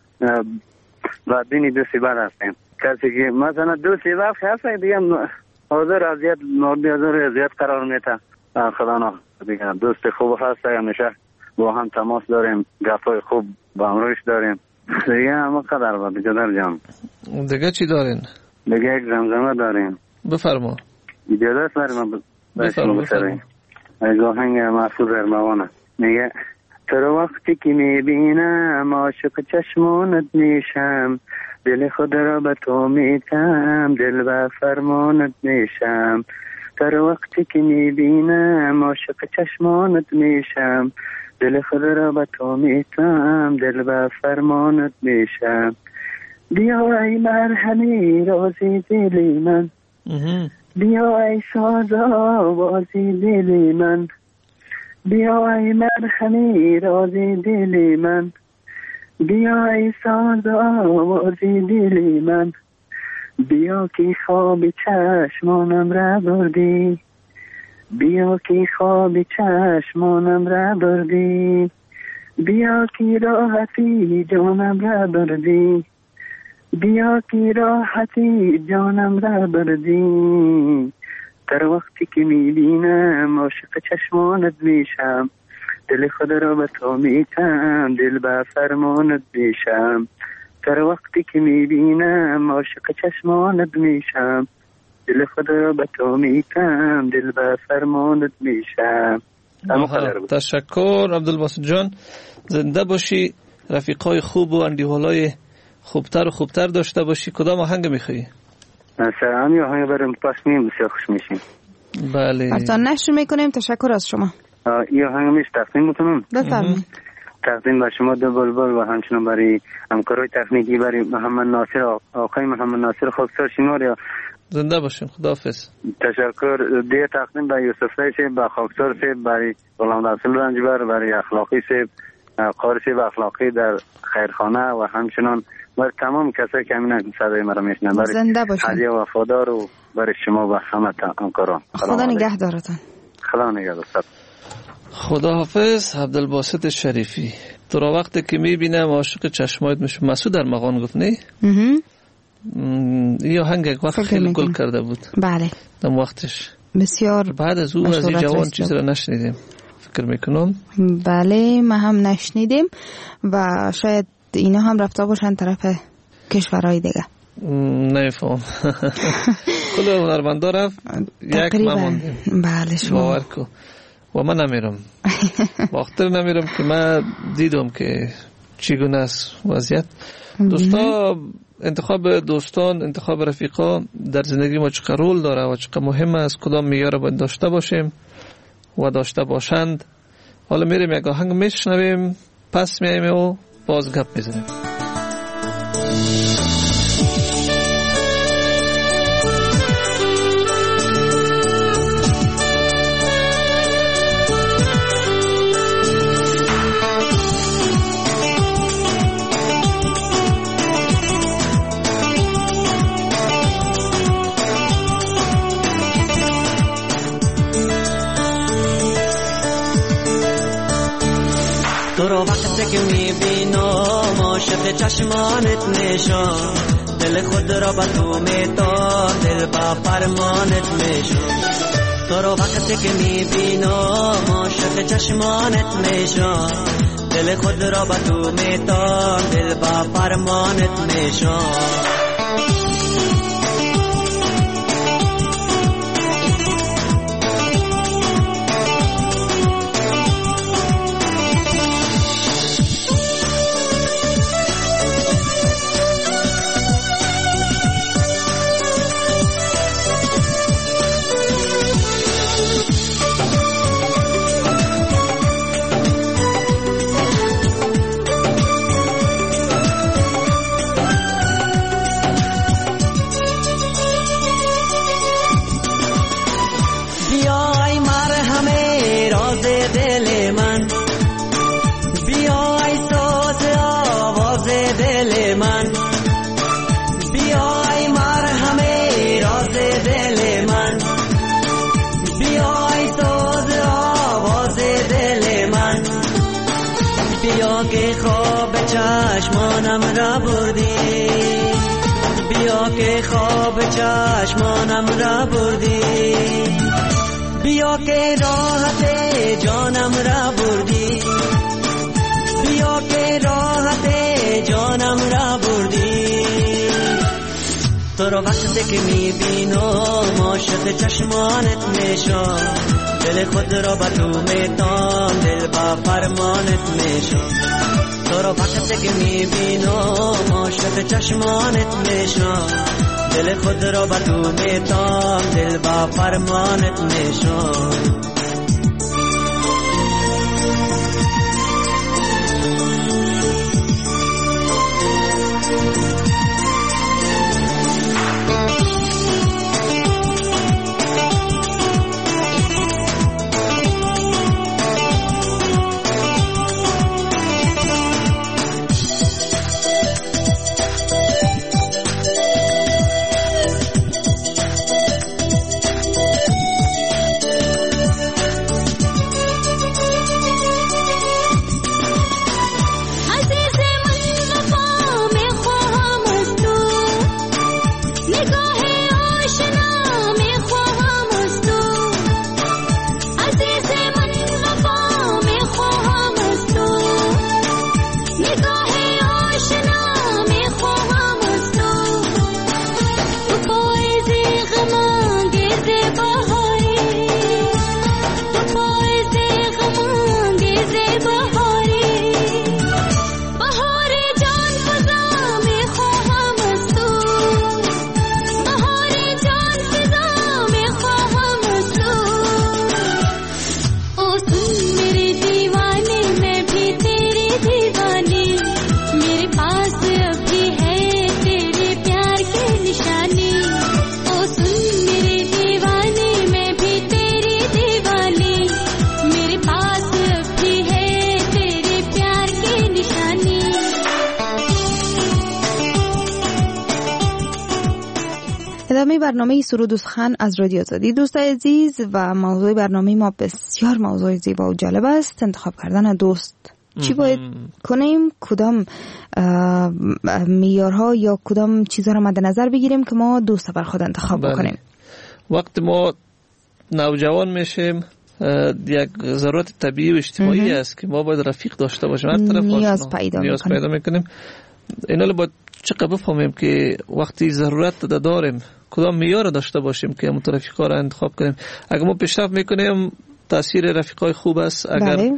بعدینی دوستی بعد هستیم کسی که مثلا دوستی وقت هست دیگه حاضر اذیت مورد اذیت قرار میده خدا نه دیگه. دوست خوب هست همیشه با هم تماس داریم گپای خوب با هم روش داریم دیگه. اما قدر با جدر جان دیگه چی دارین؟ دیگه یک زمزمه داریم. بفرما. اجازه داریم بفرما. از آهنگ محفوظ ارمغانه میگه تر وقتی که میبینم عاشق چشمانت میشم دل خود را به تو میتم دل به فرمانت میشم. تر وقتی که میبینم عاشق چشمانت میشم دل خود را به تو میتم دل به فرمانت میشم. بیا ای مرهمی رازی دلی من بیا ای ساز آوازی دلی من بیا ای مرهمی رازی دلی من بیا ای ساز آوازی دلی من بیا که خواب چشمانم را بردی بیا که خواب چشمانم را بردی بیا که راحتی جانم را بردی بیا که راحتی جانم را بردی. در وقتی که میبینم عاشق چشمانت میشم دل خود را به تو میتم دل به فرمانت میشم. در وقتی که میبینم عاشق چشمانت میشم دل خود را به تو میتم دل به فرمانت میشم. تشکر عبدالباسط جان. زنده باشی. رفیقای خوب و اندیه‌های خوبتر داشته باشی. کدام آهنگ میخوایی؟ سلامی آهنگ بریم پس میم بسیار خوش میشیم. بله اصلا نشر میکنیم. تشکر از شما. این آهنگ میشه تقدیم میکنم. بفرمایید. تقدیم به شما دو بلبل و همچنان برای همکارای تکنیکی برای محمد ناصر آقای محمد ناصر خاکسار شینوار. زنده باشیم. خداحافظ. تشکر. دیگه تقدیم به یوسف سیب به خاکسار سیب برای غلام رسول رنجبر برای اخلاقی سیب قاری سیب اخلاقی در خیرخانه و همچنان برای تمام کسایی که همین صدای مرا میشنن زنده باشین. هدیه وفادار و برای شما و همه همکاران. خدا نگهدارتان. خدا نگهدارتان. خداحافظ. عبدالباسط شریفی. تو را وقتی که میبینم عاشق چشمایت میشم. مسعود ارمغان گفت نه؟ این آهنگ یک وقت خیلی گل کرده بود. بله. در وقتش بسیار. بعد از او از این جوان چیز را نشنیدیم. فکر میکنم. بله ما هم نشنیدیم و شاید اینا هم رفته باشن طرف کشورهای دیگه. نمیفهم. کل هنرمندا رفت یک ما ماندیم. بله شما باور کو. و من نمیرم. باختر نمیرم که من دیدم که چگونه است وضعیت. دوستا انتخاب دوستان، انتخاب رفیقا در زندگی ما چقدر رول داره و چقدر مهم است. کدام معیار رو باید داشته باشیم و داشته باشند. حالا میریم یک آهنگ میشنویم، پس میایم و باز گپ میزنیم. تو رو وقتی که میبینم عاشق چشمانت میشم، دل خود را با تو میتام، دل با فرمانت میشم. تو رو وقتی که میبینم عاشق چشمانت میشم، دل خود را با تو میتام، دل با فرمانت میشم. چشمانم را بردی، بیا که خواب چشمانم را بردی، بیا که راحت جانم را بردی، بیا که راحت جانم را بردی. تو رو وقتی که میبینم عاشق چشمانت میشم، دل خود را با تو میتام، دل با فرمانت میشم. تو رو وقتی که میبینم عاشق چشمانت میشم، دل خود را با تو میتام، دل با فرمانت میشم. ادامه برنامه سرود و سخن از رادیو آزادی. دوستان عزیز، و موضوع برنامه ما بسیار موضوع زیبا و جالب است. انتخاب کردن دوست. چی باید کنیم؟ کدام معیارها یا کدام چیزها را مد نظر بگیریم که ما دوست بر خود انتخاب بکنیم؟ وقتی ما نوجوان میشیم یک ضرورت طبیعی و اجتماعی است که ما باید رفیق داشته باشیم. هر طرف نیاز پیدا میکنیم. اینا باید چقدر بفهمیم که وقتی ضرورت داریم کدام معیار داشته باشیم که همون رفیقا را انتخاب کنیم. اگر ما پیشرفت میکنیم تاثیر رفیقای خوب است، اگر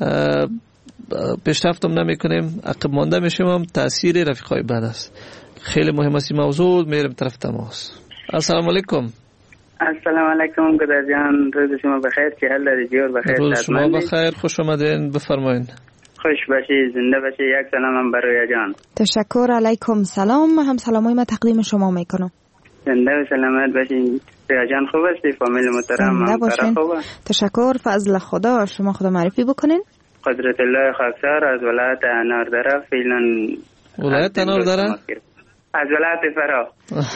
پیشرفت هم نمیکنیم عقب مانده میشیم هم تاثیر رفیقای بد است. خیلی مهم است این موضوع. میریم طرف تماس. السلام علیکم. السلام علیکم گدر جان، روز شما بخیر، چه حال داری جور بخیر؟ روز شما بخیر، خوش آمدین، بفرمایین. خوش باشی، زنده باشی. یک سلام هم برای جان. تشکر. علیکم سلام. هم سلامای ما تقدیم شما میکنم. زنده و سلامت باشین. رویا جان خوب هستی؟ فامیل محترم هم خوبه؟ تشکر. فضل خدا. شما خدا معرفی بکنین. قدرت الله خاکسار از ولایت اناردره. فعلا ولایت اناردره؟ از ولایت فرا.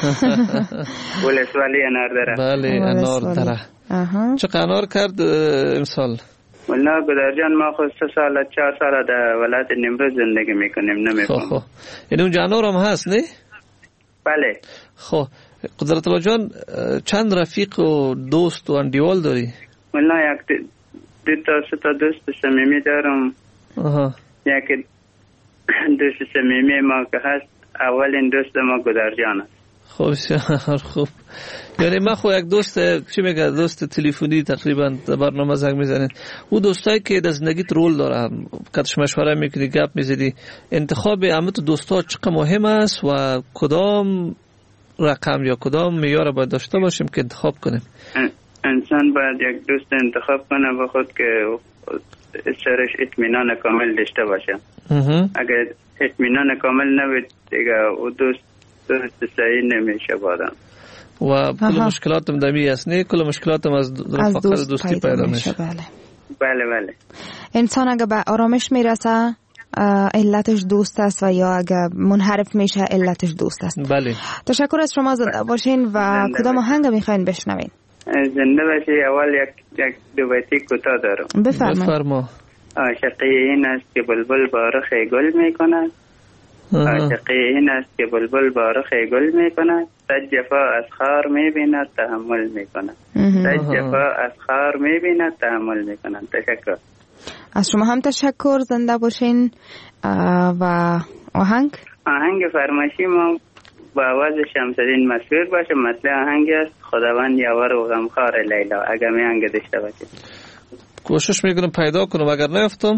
ولسوالی اناردره. بله اناردره. چه انار کرد امسال؟ والله گدر جان ما خود 3 سال 4 سال در ولایت نیمروز زندگی میکنیم. نمیفهم. یعنی اون جانور هم هست نه؟ بله. خب قدرت الله جان چند رفیق و دوست و اندیوال داری؟ والله یک 2 تا 3 تا دوست صمیمی دارم. یک دوست صمیمی ما که هست اولین دوست ما گدر جان است. خوب. یعنی من خو یک دوست چی میگه دوست تلفنی تقریبا برنامه زنگ میزنن. او دوستایی که در زندگیت رول داره، کاتش مشوره میکنی، گپ میزدی، انتخاب همت دوستا چقدر مهم است و کدام رقم یا کدام معیار باید داشته باشیم که انتخاب کنیم؟ انسان باید یک دوست انتخاب کنه به خود که سرش اطمینان کامل داشته باشه. اگر اطمینان کامل نبود دیگه او دوست صحیح نمیشه بادم. و کل مشکلاتم دمی است نه؟ کل مشکلاتم از رفاقت دوستی پیدا میشه. بله. انسان اگه به آرامش میرسه علتش دوست است و یا اگه منحرف میشه علتش دوست است. بله. تشکر از شما. زنده باشین. و کدام آهنگ میخواین بشنوین؟ زنده باشی. اول یک دو بیتی کوتاه دارم. بفرما. عاشقی این است که بلبل بارخ گل میکند. عاشقی این است که بلبل بارخ گل میکند. صد جفا از خار میبیند تحمل میکند. صد جفا از خار میبیند تحمل میکند. تشکر. از شما هم تشکر. زنده باشین. و آهنگ فرمایشی ما با آواز شمس‌الدین مسرور باشه. مطلع آهنگ است خداوند یاور و غمخوار لیلا. اگر میانگ داشته باشه کوشش میکنم پیدا کنم. اگر نیفتم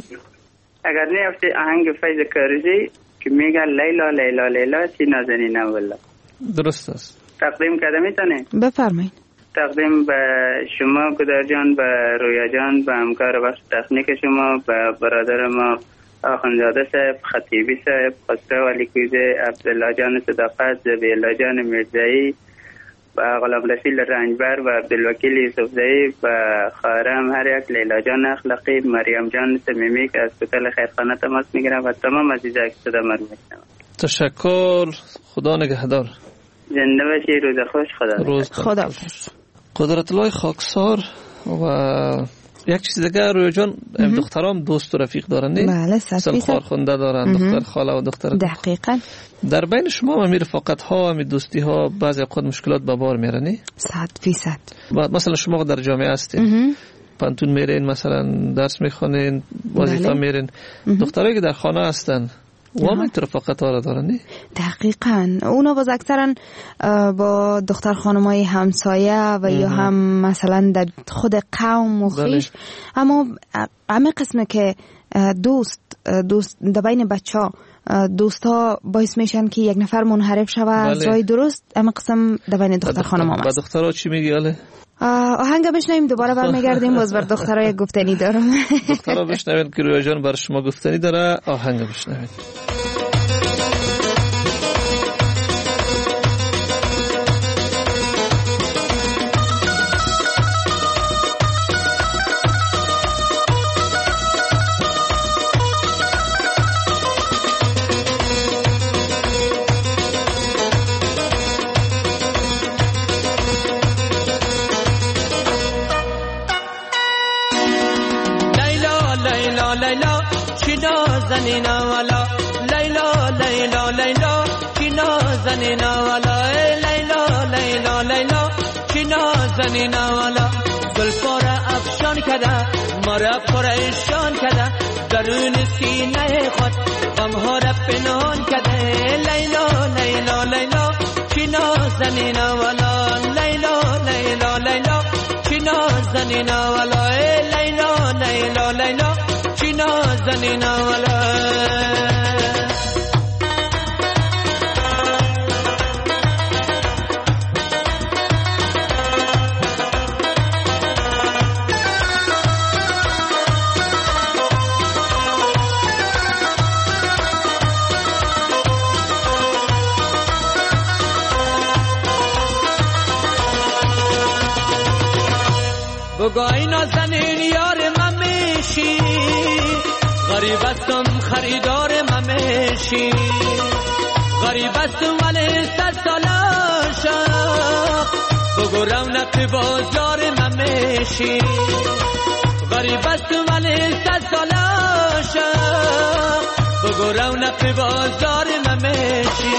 آهنگ فیض کارزی که میگه لیلا لیلا لیلا چی نازنینه والله. درست است. تقدیم کرده میتونه؟ بفرمایید. تقدیم به شما گدر جان، به رویا جان، به همکار بخش تکنیک شما، به برادر ما آخوندزاده صاحب، خطیبی صاحب، خسرو علی کوزه، عبدالله جان صداقت، زبیالله جان مرزایی، و غلام رسیل رنجبر و عبدالوکیل یوسفزایی و خارم هر یک، لیلا جان اخلاقی، مریم جان صمیمی که از کتل خیرخانه تماس میگیرم و تمام عزیزایی که صدا من میشنم. تشکر. خدا نگهدار. زنده باشی. روز خوش. خدا. قدرت الله خاکسار. و یک چیز دیگه رویا جان، دخترام دوست و رفیق دارن نه؟ بله 100%. کارخونده دارن، دختر خاله و دختر. دقیقاً. در بین شما هم رفاقت ها و دوستی ها بعضی اوقات مشکلات به بار میاره نه؟ 100%. مثلا شما در جامعه هستین، پانتون میرین، مثلا درس میخونین، وظیفه میرین، دخترایی که در خانه هستن واقعا رفاقت ها را دارن نه؟ دقیقاً. اونا باز اکثرا با دختر خانمای همسایه و یا هم مثلا در خود قوم و خویش. اما همه قسمه که دوست در بین بچه ها دوست ها باعث میشن که یک نفر منحرف شوه از راه درست. اما قسم در بین دختر خانم هم هست. با دختر ها چی میگی آله؟ آهنگ بشنویم دوباره برمیگردیم. باز بر دخترای گفتنی دارم. دخترها بشنوین که رویا جان بر شما گفتنی داره. آهنگ بشنوین. زنینا والا لیلا لیلا لیلا چینا زنینا والا لیلا لیلا لیلا چینا زنینا والا زلفار افشان کرده ما را پریشان کرده درون سینه خود غمها را پنهان کرده لیلا لیلا لیلا چی نازنین والا لیلا لیلا لیلا چی نازنین والا لیلا لیلا لیلا چی نازنین والا بگای نازنین یار من میشی غریب استم خریدار من میشی غریب استم ولی 100 سال عاشق بگو رونق بازار من میشی غریب استم ولی 100 سال عاشق بگو رونق بازار من میشی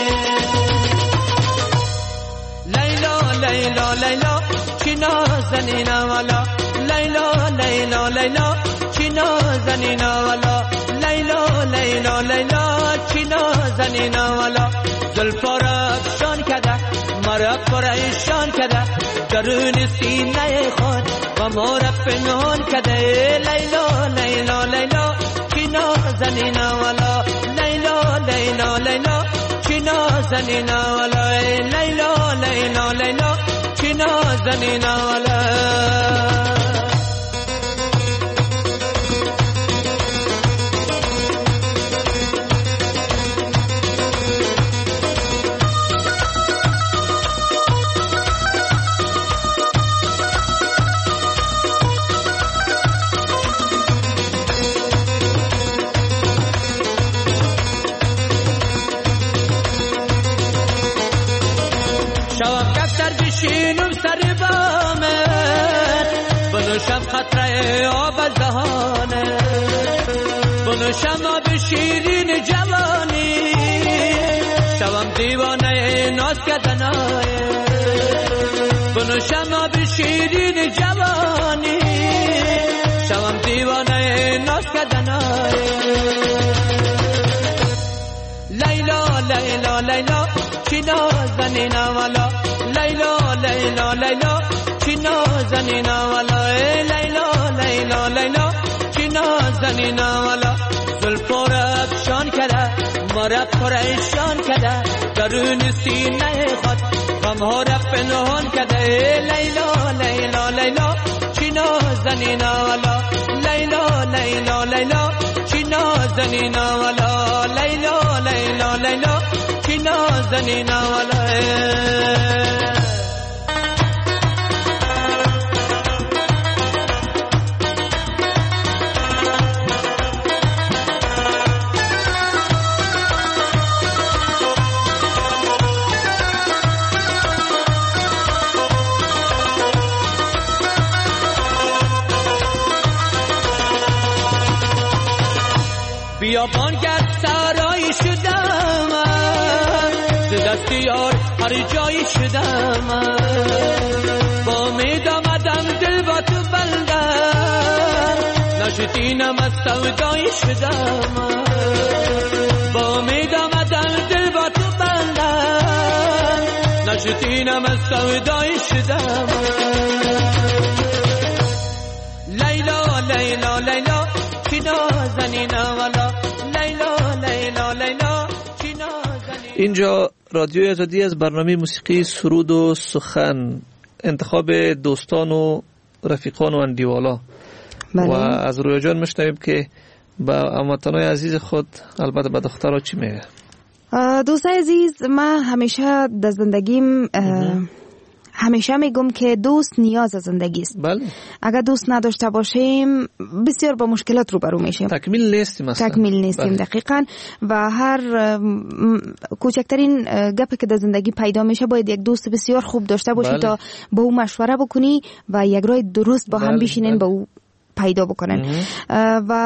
لیلا لیلا لیلا چی نازنین والا لیلا لیلا لیلا چی نازنین والا لیلا لیلا لیلا چی نازنین والا زلفا را افشان کرده مرا پریشان کرده درون سینه خود و ما را پنهان کرده لیلا لیلا لیلا چی نازنین والا لیلا لیلا لیلا چی نازنین والا لیلا لیلا لیلا چی نازنین والا بشینم سر بامت بنوشم قطره آب از دهانه بنوشم آب شیرین جوانی شوم دیوانه ناز کردنای بنوشم آب شیرین جوانی شوم دیوانه ناز کردنای لیلا لیلا لیلا چی نازنین والا لیلا لیلا لیلا چی نازنین والا لیلا لیلا لیلا چی نازنین والا زلفا را افشان کرده ما را پریشان کرده درون سینه خود غمها را پنهان کرده لیلا لیلا لیلا چی نازنین والا لیلا لیلا لیلا چی نازنین والا لیلا لیلا لیلا چی نازنین والا بیابان گرد سرایی شدم ز دست یار هر جایی شدم با امید آمدم دل با تو بندم نشدینم از سودایی شدم با امید آمدم دل با تو بندم نشدینم از سودایی شدم لیلا لیلا لیلا چی نازنین والا لیلا لیلا لیلا چی نازنین. اینجا رادیو آزادی از برنامه موسیقی سرود و سخن انتخاب دوستان و رفیقان و اندیوالا و از رویا جان میشنویم که با هموطنای عزیز خود البته به دخترها چی میگه. دوستای عزیز من همیشه در زندگیم همیشه میگم که دوست نیاز از زندگی است. بله. اگر دوست نداشته باشیم بسیار با مشکلات روبرو میشیم. تکمیل نیستیم اصلا. تکمیل نیستیم. بله. دقیقاً. و هر کوچکترین گپی که در زندگی پیدا میشه باید یک دوست بسیار خوب داشته باشی. بله. تا با او مشوره بکنی و یک راه درست با هم بشینین. بله. با او پیدا بکنن. و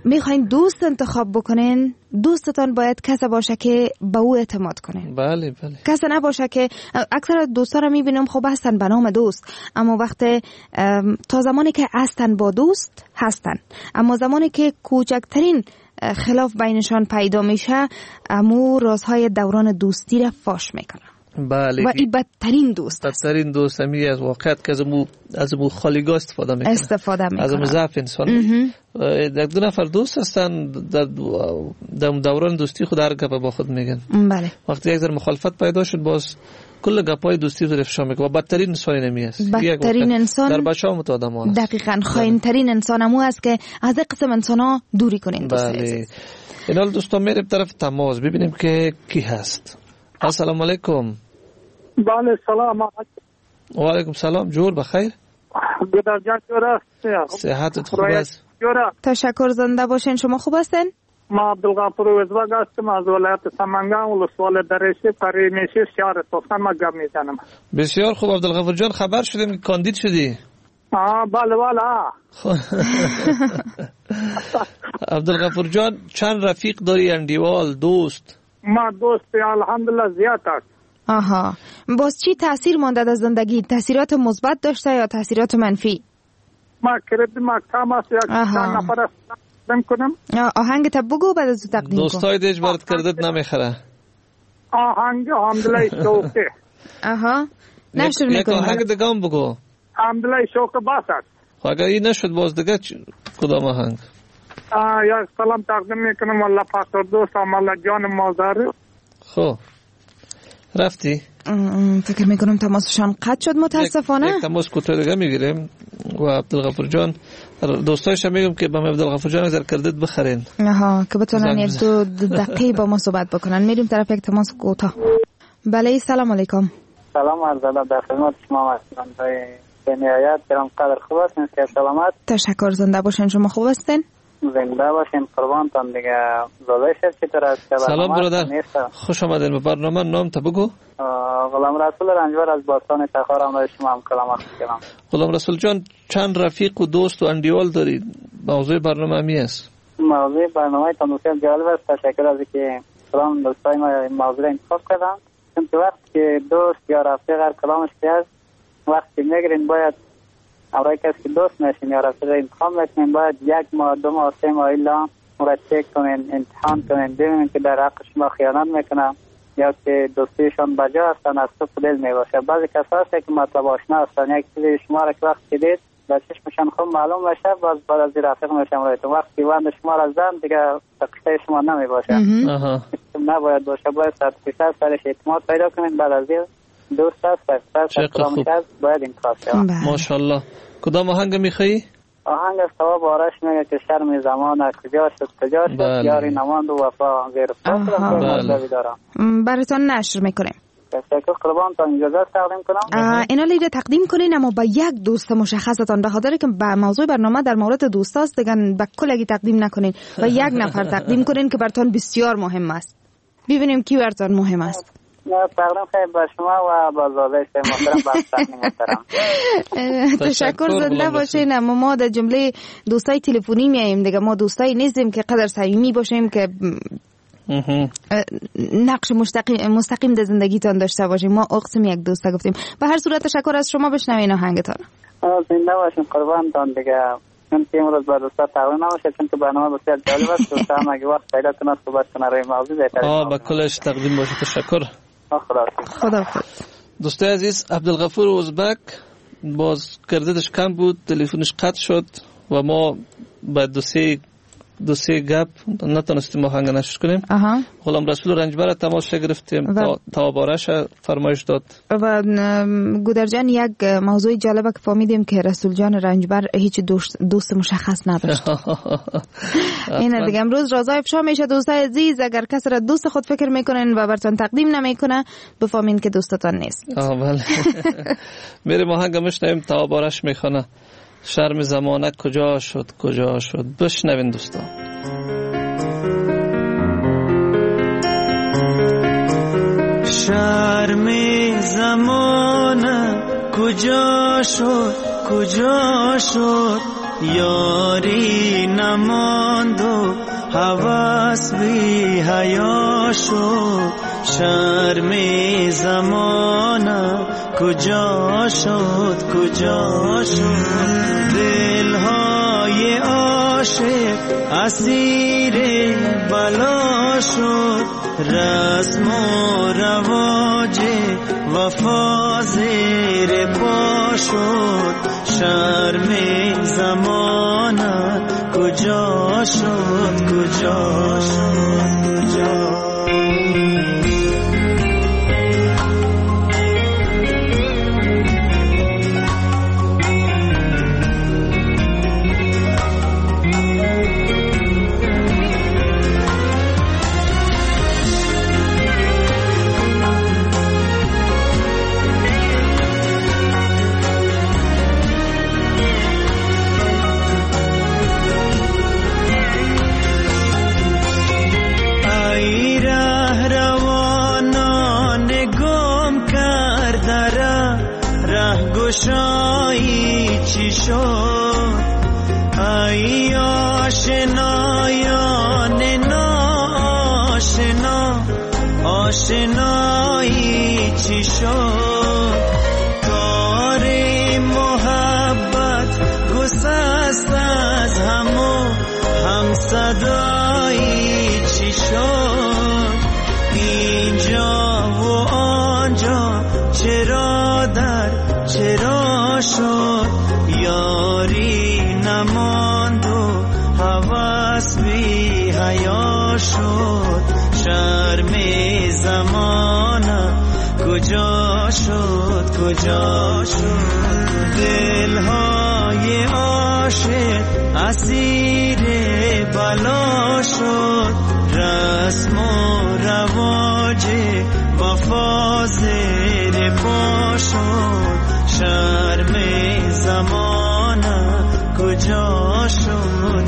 میخواین دوست انتخاب بکنین، دوستتان باید کسی باشه که به او اعتماد کنین. بله. کسی نباشه که اکثر دوستا رو میبینم خب هستن به نام دوست، اما وقتی تا زمانی که هستن با دوست هستن، اما زمانی که کوچکترین خلاف بینشان پیدا میشه امو رازهای دوران دوستی را فاش میکنه. بله. و این بدترین دوست همی از واقعیت که از امو خالیگاه استفاده میکنه. از امو ضعف انسان. یک دو نفر دوست هستن در دوران دوستی خود هر گپ با خود میگن. بله. وقتی یک ذره مخالفت پیدا شد باز کل گپای دوستی رو افشا میکنه و بدترین انسان نمی است. بدترین انسان در بچه‌ها متآدم است. دقیقاً خائن‌ترین انسان همو است که از این قسم انسان‌ها دوری کنین. بله. اینال دوستان میریم طرف تماس ببینیم که کی هست. السلام علیکم. بله سلام. و علیکم سلام. جور بخیر. گودر جان جور است. صحتت خوب است؟ تشکر، زنده باشین. شما خوب هستین؟ ما عبدالغفور وزبگ هستم از ولایت سمنگان ولسوال درشه پرینشی شهر توسن. ما گپ میزنم. بسیار خوب عبدالغفور جان، خبر شدیم که کاندید شدی. بله. عبدالغفور جان چند رفیق داری اندیوال دوست؟ ما دوست الحمدلله زیاد است. آها، باز چی تاثیر مانده در زندگی؟ تاثیرات مثبت داشته یا تاثیرات منفی؟ ما کردی مکتب است یک چند نفر استفاده کنم. آهنگ تا بگو بعد از تقدیم کن. دوستای دیج برات کردت نمیخره. آهنگ الحمدلله شوقه. آها، نشر میکنم. یک آهنگ دیگه هم بگو. الحمدلله شوقه باس است. خب اگر این نشد باز دیگه کدام آهنگ؟ یک سلام تقدیم میکنم والله فقط دوست عمل جان مازاری. خب رفتی؟ فکر میکنم تماسشان قطع شد متاسفانه. یک تماس کوتاه دیگه میگیریم و عبدالغفور جان دوستایش میگم که با عبدالغفور جان نظر کردید بخرین. آها، که بتونن یک دو دقیقه با ما صحبت بکنن. میریم طرف یک تماس کوتاه. بله سلام علیکم. سلام عرض ادب در خدمت شما هستم. به نهایت برام قدر خوب هستین که سلامت. تشکر، زنده باشین. شما خوب هستین؟ زنده باشین قربانتان دیگه. زاده شد چطور است؟ سلام برادر، خوش آمدین به برنامه. نام تا بگو. غلام رسول رنجبر از باستان تخارم را شما هم کلام کنم. غلام رسول جان چند رفیق و دوست و اندیوال دارید؟ موضوع برنامه می است. موضوع برنامه تان بسیار جالب است. تشکر از اینکه کلام دوستای ما موضوع انتخاب کردن. چون که وقتی که دوست یا رفیق هر کلامش که هست وقتی میگیرین باید برای کسی که دوست نشین یا رفیق انتخاب میکنین باید 1 ماه 2 ماه 3 ماه الا را چک کنین، امتحان کنین، ببینین که در حق شما خیانت میکنن یا که دوستیشان بجا هستن از تو دل میباشه. بعضی کسا هست که مطلب آشنا هستن یک چیزی شما را که وقتی دید در چشمشان خوب معلوم بشه باز بعد از رفیق میشم رایتون وقتی وند شما را زن دیگه تقصیر شما نمیباشه. نباید باشه، باید 100% سرش اعتماد پیدا کنین. بعد از دوست است باید انتخاب شد. ماشاءالله. کدام آهنگ میخوایی؟ آهنگ از ثواب آرش میگه که شرم زمان کجا شد یاری نماند و وفا غیر فاصله دارم. براتون نشر میکنیم. تشکر قربانتان. اجازه تقدیم کنم؟ اینا لیده تقدیم کنین اما با یک دوست مشخصتان، به خاطر که با موضوع برنامه در مورد دوستاست دیگه به کلگی تقدیم نکنین و یک نفر تقدیم کنین که براتون بسیار مهم است. ببینیم کی براتون مهم است. تقدیم خیلی با شما و با زاده محترم بستنی محترم. تشکر، زنده باشین. اما ما در جمله دوستای تلفنی میاییم دیگه، ما دوستای نیستیم که قدر صمیمی باشیم که نقش مستقیم در زندگیتان داشته باشیم. ما اقسم یک دوستا گفتیم. به هر صورت تشکر از شما. بشنوین آهنگتان. زنده باشین قربانتان دیگه. چون که امروز با دوستا تقدیم نمیشه چون که برنامه بسیار جالب است. دوستا هم اگه وقت پیدا کنه صحبت کنه روی موضوع بهتره. با کلش تقدیم باشه. تشکر. خدا. دوستای عزیز، عبدالغفور ازبک باز کردش کم بود، تلفنش قطع شد و ما با دو سه گپ نتونستیم آهنگ نشر کنیم. غلام رسول رنجبر تماس گرفتیم تا بارش فرمایش داد و گودر جان یک موضوع جالبه که فهمیدیم که رسول جان رنجبر هیچ دوست مشخص نداشت. این دیگه امروز رازای افشا میشه. دوستای عزیز اگر کسی را دوست خود فکر میکنن و براتون تقدیم نمیکنه بفهمین که دوستتان نیست. بله. میریم آهنگ میشنویم تا بارش میخونه. شرم زمانه کجا شد. بشنوین دوستان. شرم زمانه کجا شد یاری نماند و هوس بی حیا شد شرم زمانه کجا شد دلهای عاشق اسیر بلا شد رسم و رواج وفا زیر پا شد شرم زمانه کجا شد گشایی چی شد ای آشنایان ناآشنا آشنایی چی شد کار محبت گسست از هم صدایی چی شد اینجا و آنجا چرا شد یاری نماند و هوس بی حیا شد شرم زمانه کجا شد دلهای عاشق اسیر بلا شد رسم و رواج وفا زیر پا شد شرم زمانه کجا شد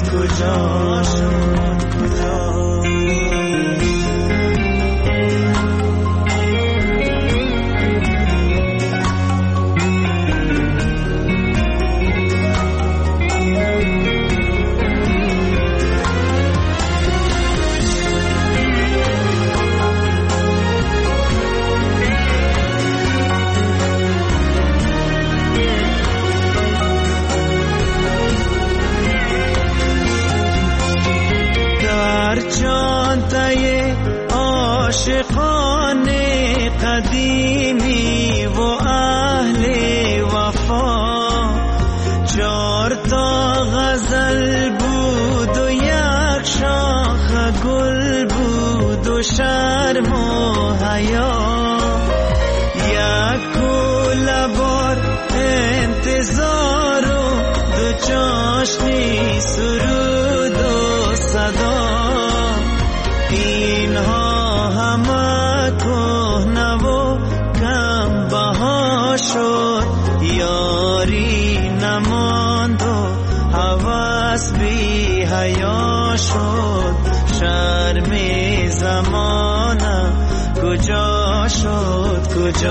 چانتای عاشقان قدیمی و اهل وفا 4 تا غزل بود و 1 شاخ گل بود و شرم و حیا 1 کوله بار انتظار و 2 چاشنی سرود و صدا اینها همه کهنه و کم بها شد یاری نماند و هوس بی حیا شد شرم زمانه کجا شد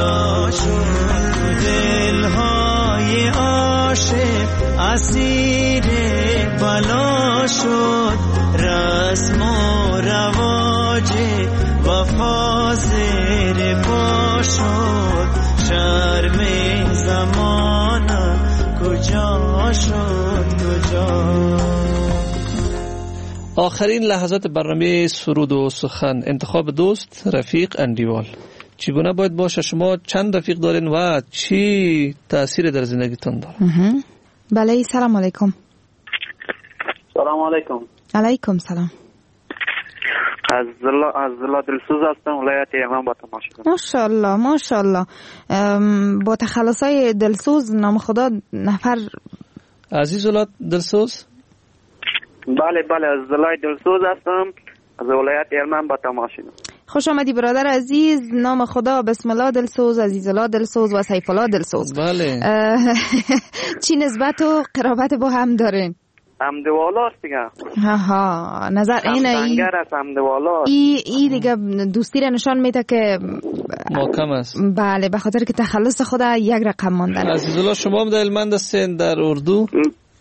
دلهای عاشق اسیر بلا شد رسم و رواج وفا زیر پا شد شرم زمانه کجا شد آخرین لحظات برنامه سرود و سخن، انتخاب دوست رفیق اندیوال چگونه باید باشه؟ شما چند رفیق دارین و چی تأثیر در زندگیتون داره؟ بله سلام علیکم. سلام علیکم. علیکم سلام. از الله دلسوز هستم، ولایت یمن با تماشا. ماشاءالله ماشاءالله. با تخلصای دلسوز نام خدا نفر عزیز الله دلسوز. بله از الله دلسوز هستم از ولایت یمن با تماشا. خوش آمدی برادر عزیز. نام خدا بسم الله دلسوز، عزیز الله دلسوز و سیف الله دلسوز. بله. چی نسبت و قرابت با هم دارین؟ همدوالا است دیگه. ها نظر اینه همدنگر است همدوالا. ای دیگه دوستی را نشان میده که محکم است. بله به خاطر که تخلص خود یک رقم ماندن. عزیز الله شما هم در هلمند هستین در اردو؟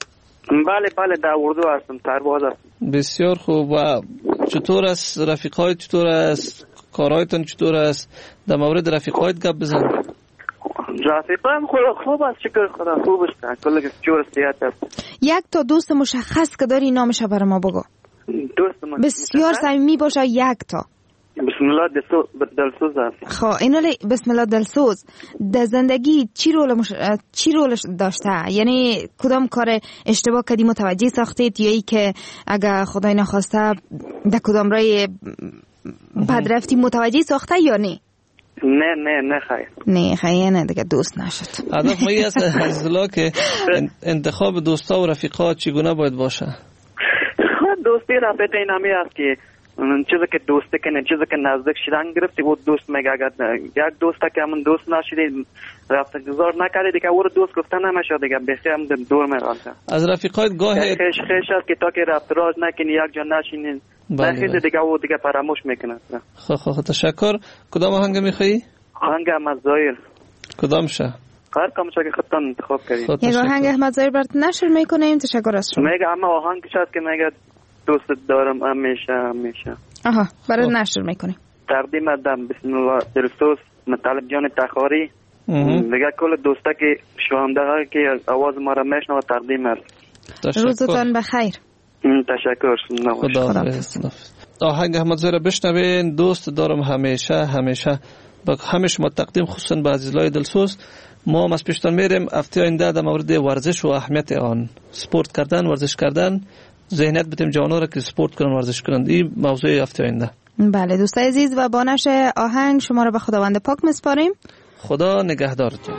بله در اردو هستم، سرباز هستم. بسیار خوب. و چطور است رفیقایت؟ چطور است کارهایتان؟ چطور است؟ در مورد رفیقایت گپ بزن. رفیقایم خوب است، شکر خدا خوب است، کل جور صحت است. یک تا دوست مشخص که داری نامش برای ما بگو. دوست من بسیار صمیمی باشه. یک تا. بسم الله دلسوز است. خب اینا بسم الله دلسوز در زندگی چی رولش داشته؟ یعنی کدام کار اشتباه کردی متوجه ساختید، یا ای که اگه خدای نخواسته در کدام رای بد رفتی متوجه ساخته یا نه؟ نه خیر. نه دیگه دوست نشد. هدف مایی است عزیزالله که انتخاب دوستا و رفیقا چگونه باید باشه؟ دوستی رفیق این همی است که چیزی که دوستی کنه، چیزی که نزدیک شدن گرفتی و دوست میگه. اگر یک دوست که همون دوست نشدی رفت گذار نکردی دیگه او رو دوست گفتن نمیشه دیگه، بخی هم دور میرانده. از رفیقایت گاه خیش است که تا که رفت راز نکنی یک جا نشینی نخیلی دیگه او دیگه فراموش میکنه. خب تشکر. کدام آهنگ میخوایی؟ آهنگ احمد ظاهر. کدام شه؟ هر کامشه که خودتان انتخاب کردید. یک آهنگ احمد ظاهر برات نشر میکنیم. تشکر از شما. میگه اما آهنگش هست که میگه دوست دارم همیشه. آها برات نشر میکنیم. تقدیم دم بسم الله دلسوز مطلب جان تخاری دیگه کل دوستا که شوانده ها که آواز ما را میشنوه تقدیم است. روزتان بخیر. تشکر. خدا. آهنگ احمد ظاهر بشنوین. دوست دارم همیشه. با همه شما تقدیم خصوصا به عزیزای دلسوز. ما هم از پیشتان میریم هفته آینده در مورد ورزش و اهمیت آن، سپورت کردن، ورزش کردن، ذهنیت بدیم جوانان را که سپورت کنن، ورزش کنن. این موضوع هفته آینده. بله دوستای عزیز، و با نشر آهنگ شما را به خداوند پاک میسپاریم. خدا نگهدارتون.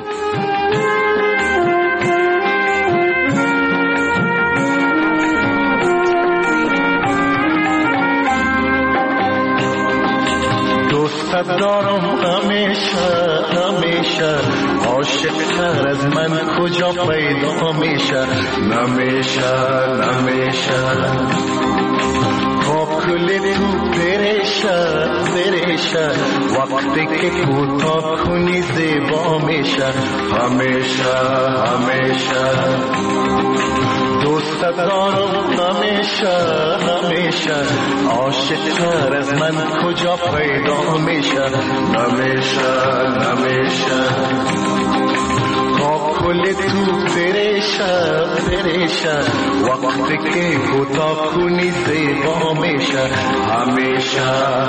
دوست دارم همیشه عاشق تر از من کجا پیدا میشه؟ نمیشه با کل تو پریشه وقتی که کوتاه کنی زیبا میشه. همیشه دوست دارم همیشه عاشق تر از من کجا پیدا میشه؟ نمیشه با کل تو پریشه وقتی که کوتاه کنی زیبا میشه. همیشه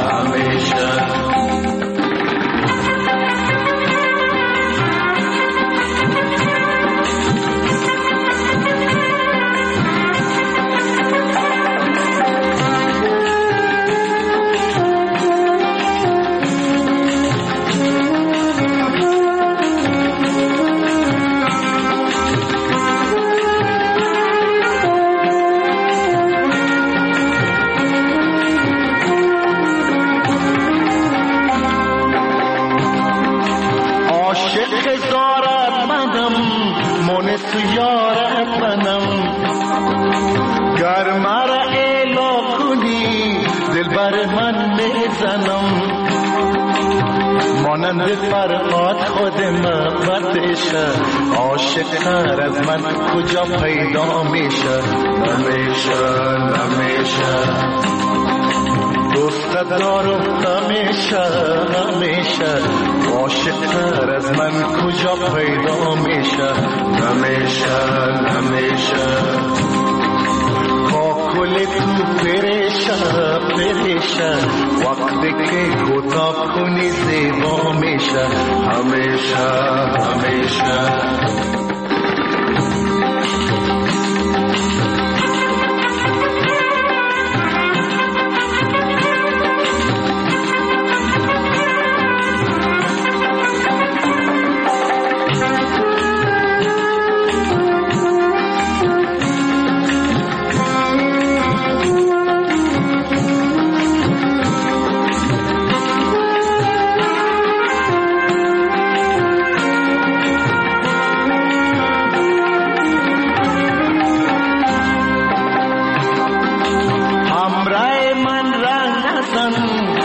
مانند فرقات خودم بردشه عاشق تر از من کجا پیدا میشه؟ نمیشه دوست دارم همیشه عاشق تر از من کجا پیدا میشه؟ نمیشه با کل تو پریشه وقتی که کوتاه کنی زیبا میشه. همیشه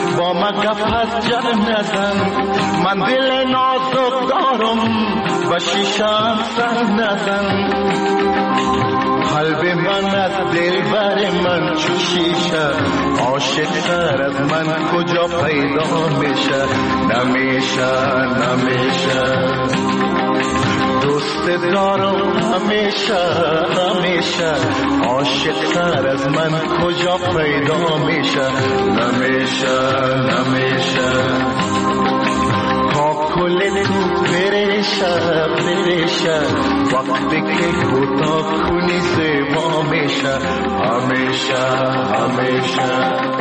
با من گپ از جر نزن من دل نازک دارم و شیشم سر نزن قلب من از دل بر من چو شیشه عاشق تر از من کجا پیدا میشه نمیشه دوست دارم همیشه عاشق تر از من کجا پیدا میشه نمیشه کل تو پرشه وقتی که کوتاه کنی زیبا میشه همیشه